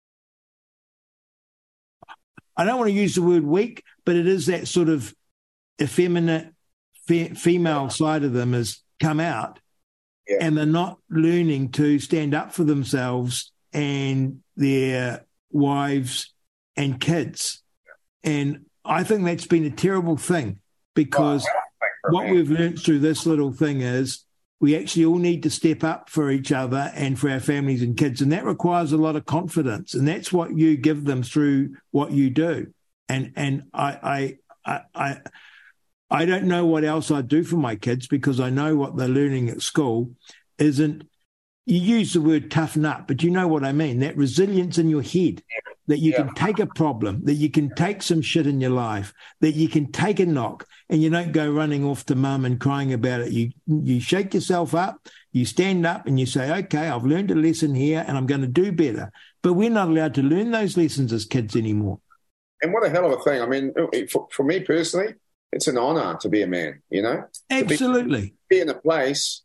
I don't want to use the word weak, but it is that sort of effeminate female side of them has come out. Yeah. And they're not learning to stand up for themselves and their wives and kids. And I think that's been a terrible thing because what we've learned through this little thing is we actually all need to step up for each other and for our families and kids. And that requires a lot of confidence. And that's what you give them through what you do. And I don't know what else I'd do for my kids because I know what they're learning at school isn't, you use the word toughen up, but you know what I mean, that resilience in your head, that you can take a problem, that you can take some shit in your life, that you can take a knock and you don't go running off to mum and crying about it. You shake yourself up, you stand up and you say, okay, I've learned a lesson here and I'm going to do better. But we're not allowed to learn those lessons as kids anymore. And what a hell of a thing. I mean, for me personally, it's an honour to be a man, Absolutely. Be in a place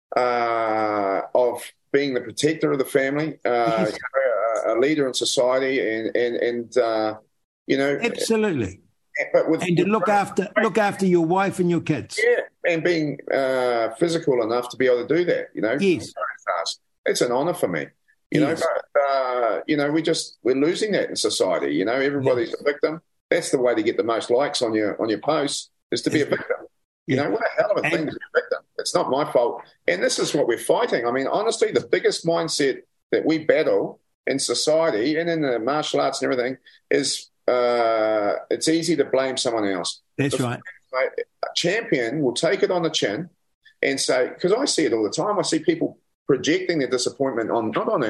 of being the protector of the family, yes. A leader in society, and absolutely. But to look after your wife and your kids. Yeah, and being physical enough to be able to do that. Yes, it's an honour for me. But we're losing that in society. Everybody's a victim. That's the way to get the most likes on your posts is to be a victim. What a hell of a thing to be a victim. It's not my fault. And this is what we're fighting. I mean, honestly, the biggest mindset that we battle in society and in the martial arts and everything is it's easy to blame someone else. That's right. A champion will take it on the chin and say, because I see it all the time, I see people projecting their disappointment on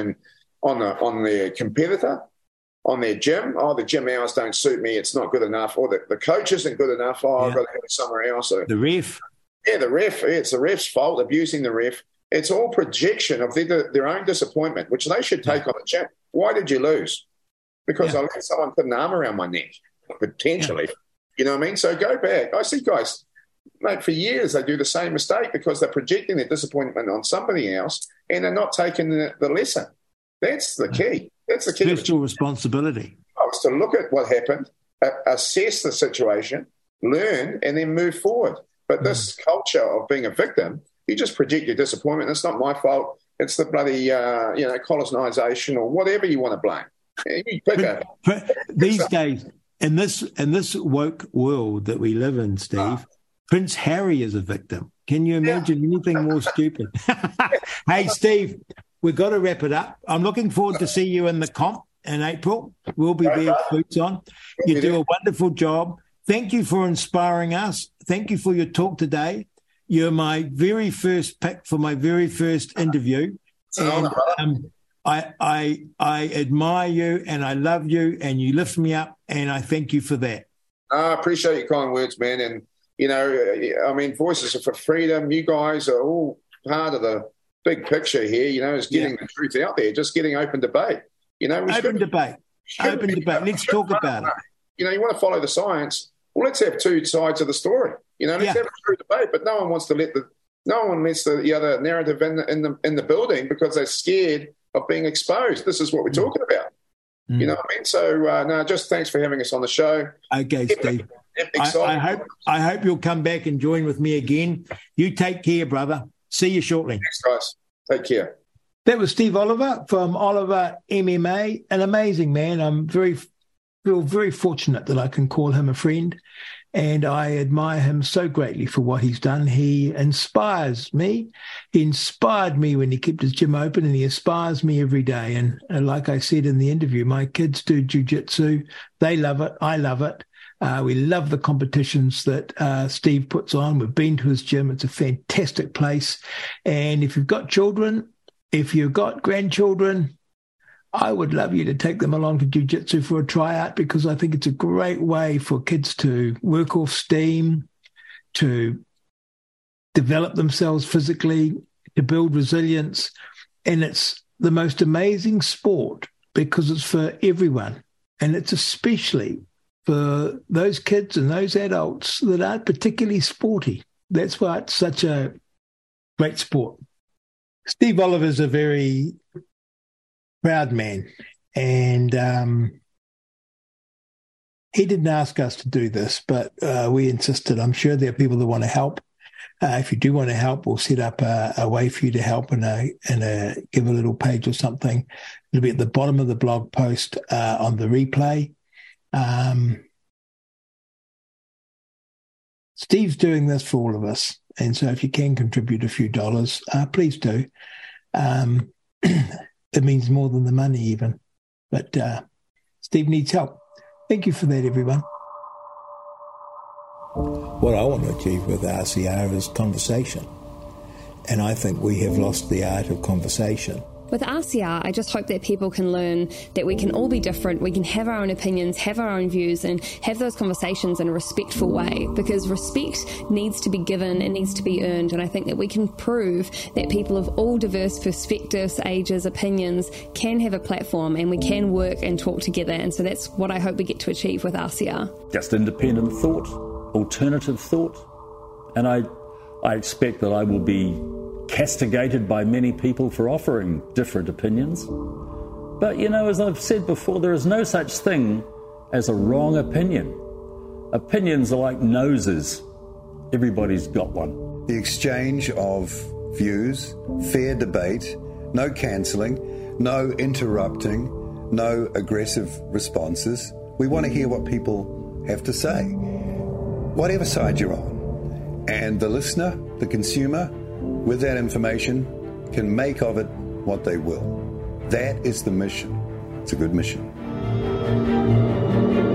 their competitor, on their gym. Oh, the gym hours don't suit me, it's not good enough. Or the coach isn't good enough. Oh, I've got to go somewhere else. Or, the ref. Yeah, the ref. It's the ref's fault, abusing the ref. It's all projection of their own disappointment, which they should take on the chin. Why did you lose? Because I let someone put an arm around my neck, potentially. You know what I mean? So go back. I see guys, mate, for years they do the same mistake because they're projecting their disappointment on somebody else and they're not taking the lesson. That's the key. That's the key. Personal responsibility. Is to look at what happened, assess the situation, learn, and then move forward. But this culture of being a victim, you just project your disappointment. It's not my fault. It's the bloody, colonisation or whatever you want to blame. You pick these days, in this woke world that we live in, Steve, Prince Harry is a victim. Can you imagine anything more stupid? Hey, Steve, we've got to wrap it up. I'm looking forward to see you in the comp in April. We'll be there with boots on. You do a wonderful job. Thank you for inspiring us. Thank you for your talk today. You're my very first pick for my very first interview. And, I admire you and I love you and you lift me up and I thank you for that. I appreciate your kind words, man. And, you know, I mean, Voices for Freedom, you guys are all part of the big picture here, you know, is getting the truth out there, just getting open debate. You know, open debate. Let's talk about it. You know, you want to follow the science. Well, let's have two sides of the story. You know, let's have a true debate, but no one wants to lets the other narrative in the building because they're scared of being exposed. This is what we're talking about. You know what I mean? So, just thanks for having us on the show. Okay, Steve. I hope you'll come back and join with me again. You take care, brother. See you shortly. Thanks, guys. Take care. That was Steve Oliver from Oliver MMA, an amazing man. I'm feel very fortunate that I can call him a friend, and I admire him so greatly for what he's done. He inspires me. He inspired me when he kept his gym open, and he inspires me every day. And like I said in the interview, my kids do jiu-jitsu. They love it. I love it. We love the competitions that Steve puts on. We've been to his gym. It's a fantastic place. And if you've got children, if you've got grandchildren, I would love you to take them along to jiu-jitsu for a tryout, because I think it's a great way for kids to work off steam, to develop themselves physically, to build resilience. And it's the most amazing sport because it's for everyone. And it's especially for those kids and those adults that aren't particularly sporty. That's why it's such a great sport. Steve Oliver's a very proud man, and he didn't ask us to do this, but we insisted. I'm sure there are people that want to help. If you do want to help, we'll set up a way for you to help and give a little page or something. It'll be at the bottom of the blog post on the replay. Steve's doing this for all of us, and so if you can contribute a few dollars, please do. It means more than the money even. But Steve needs help. Thank you for that, everyone. What I want to achieve with RCR is conversation. And I think we have lost the art of conversation. With RCR, I just hope that people can learn that we can all be different, we can have our own opinions, have our own views, and have those conversations in a respectful way, because respect needs to be given, it needs to be earned, and I think that we can prove that people of all diverse perspectives, ages, opinions can have a platform, and we can work and talk together, and so that's what I hope we get to achieve with RCR. Just independent thought, alternative thought, and I expect that I will be castigated by many people for offering different opinions. But, you know, as I've said before, there is no such thing as a wrong opinion. Opinions are like noses. Everybody's got one. The exchange of views, fair debate, no cancelling, no interrupting, no aggressive responses. We want to hear what people have to say, whatever side you're on. And the listener, the consumer, with that information, can make of it what they will. That is the mission. It's a good mission.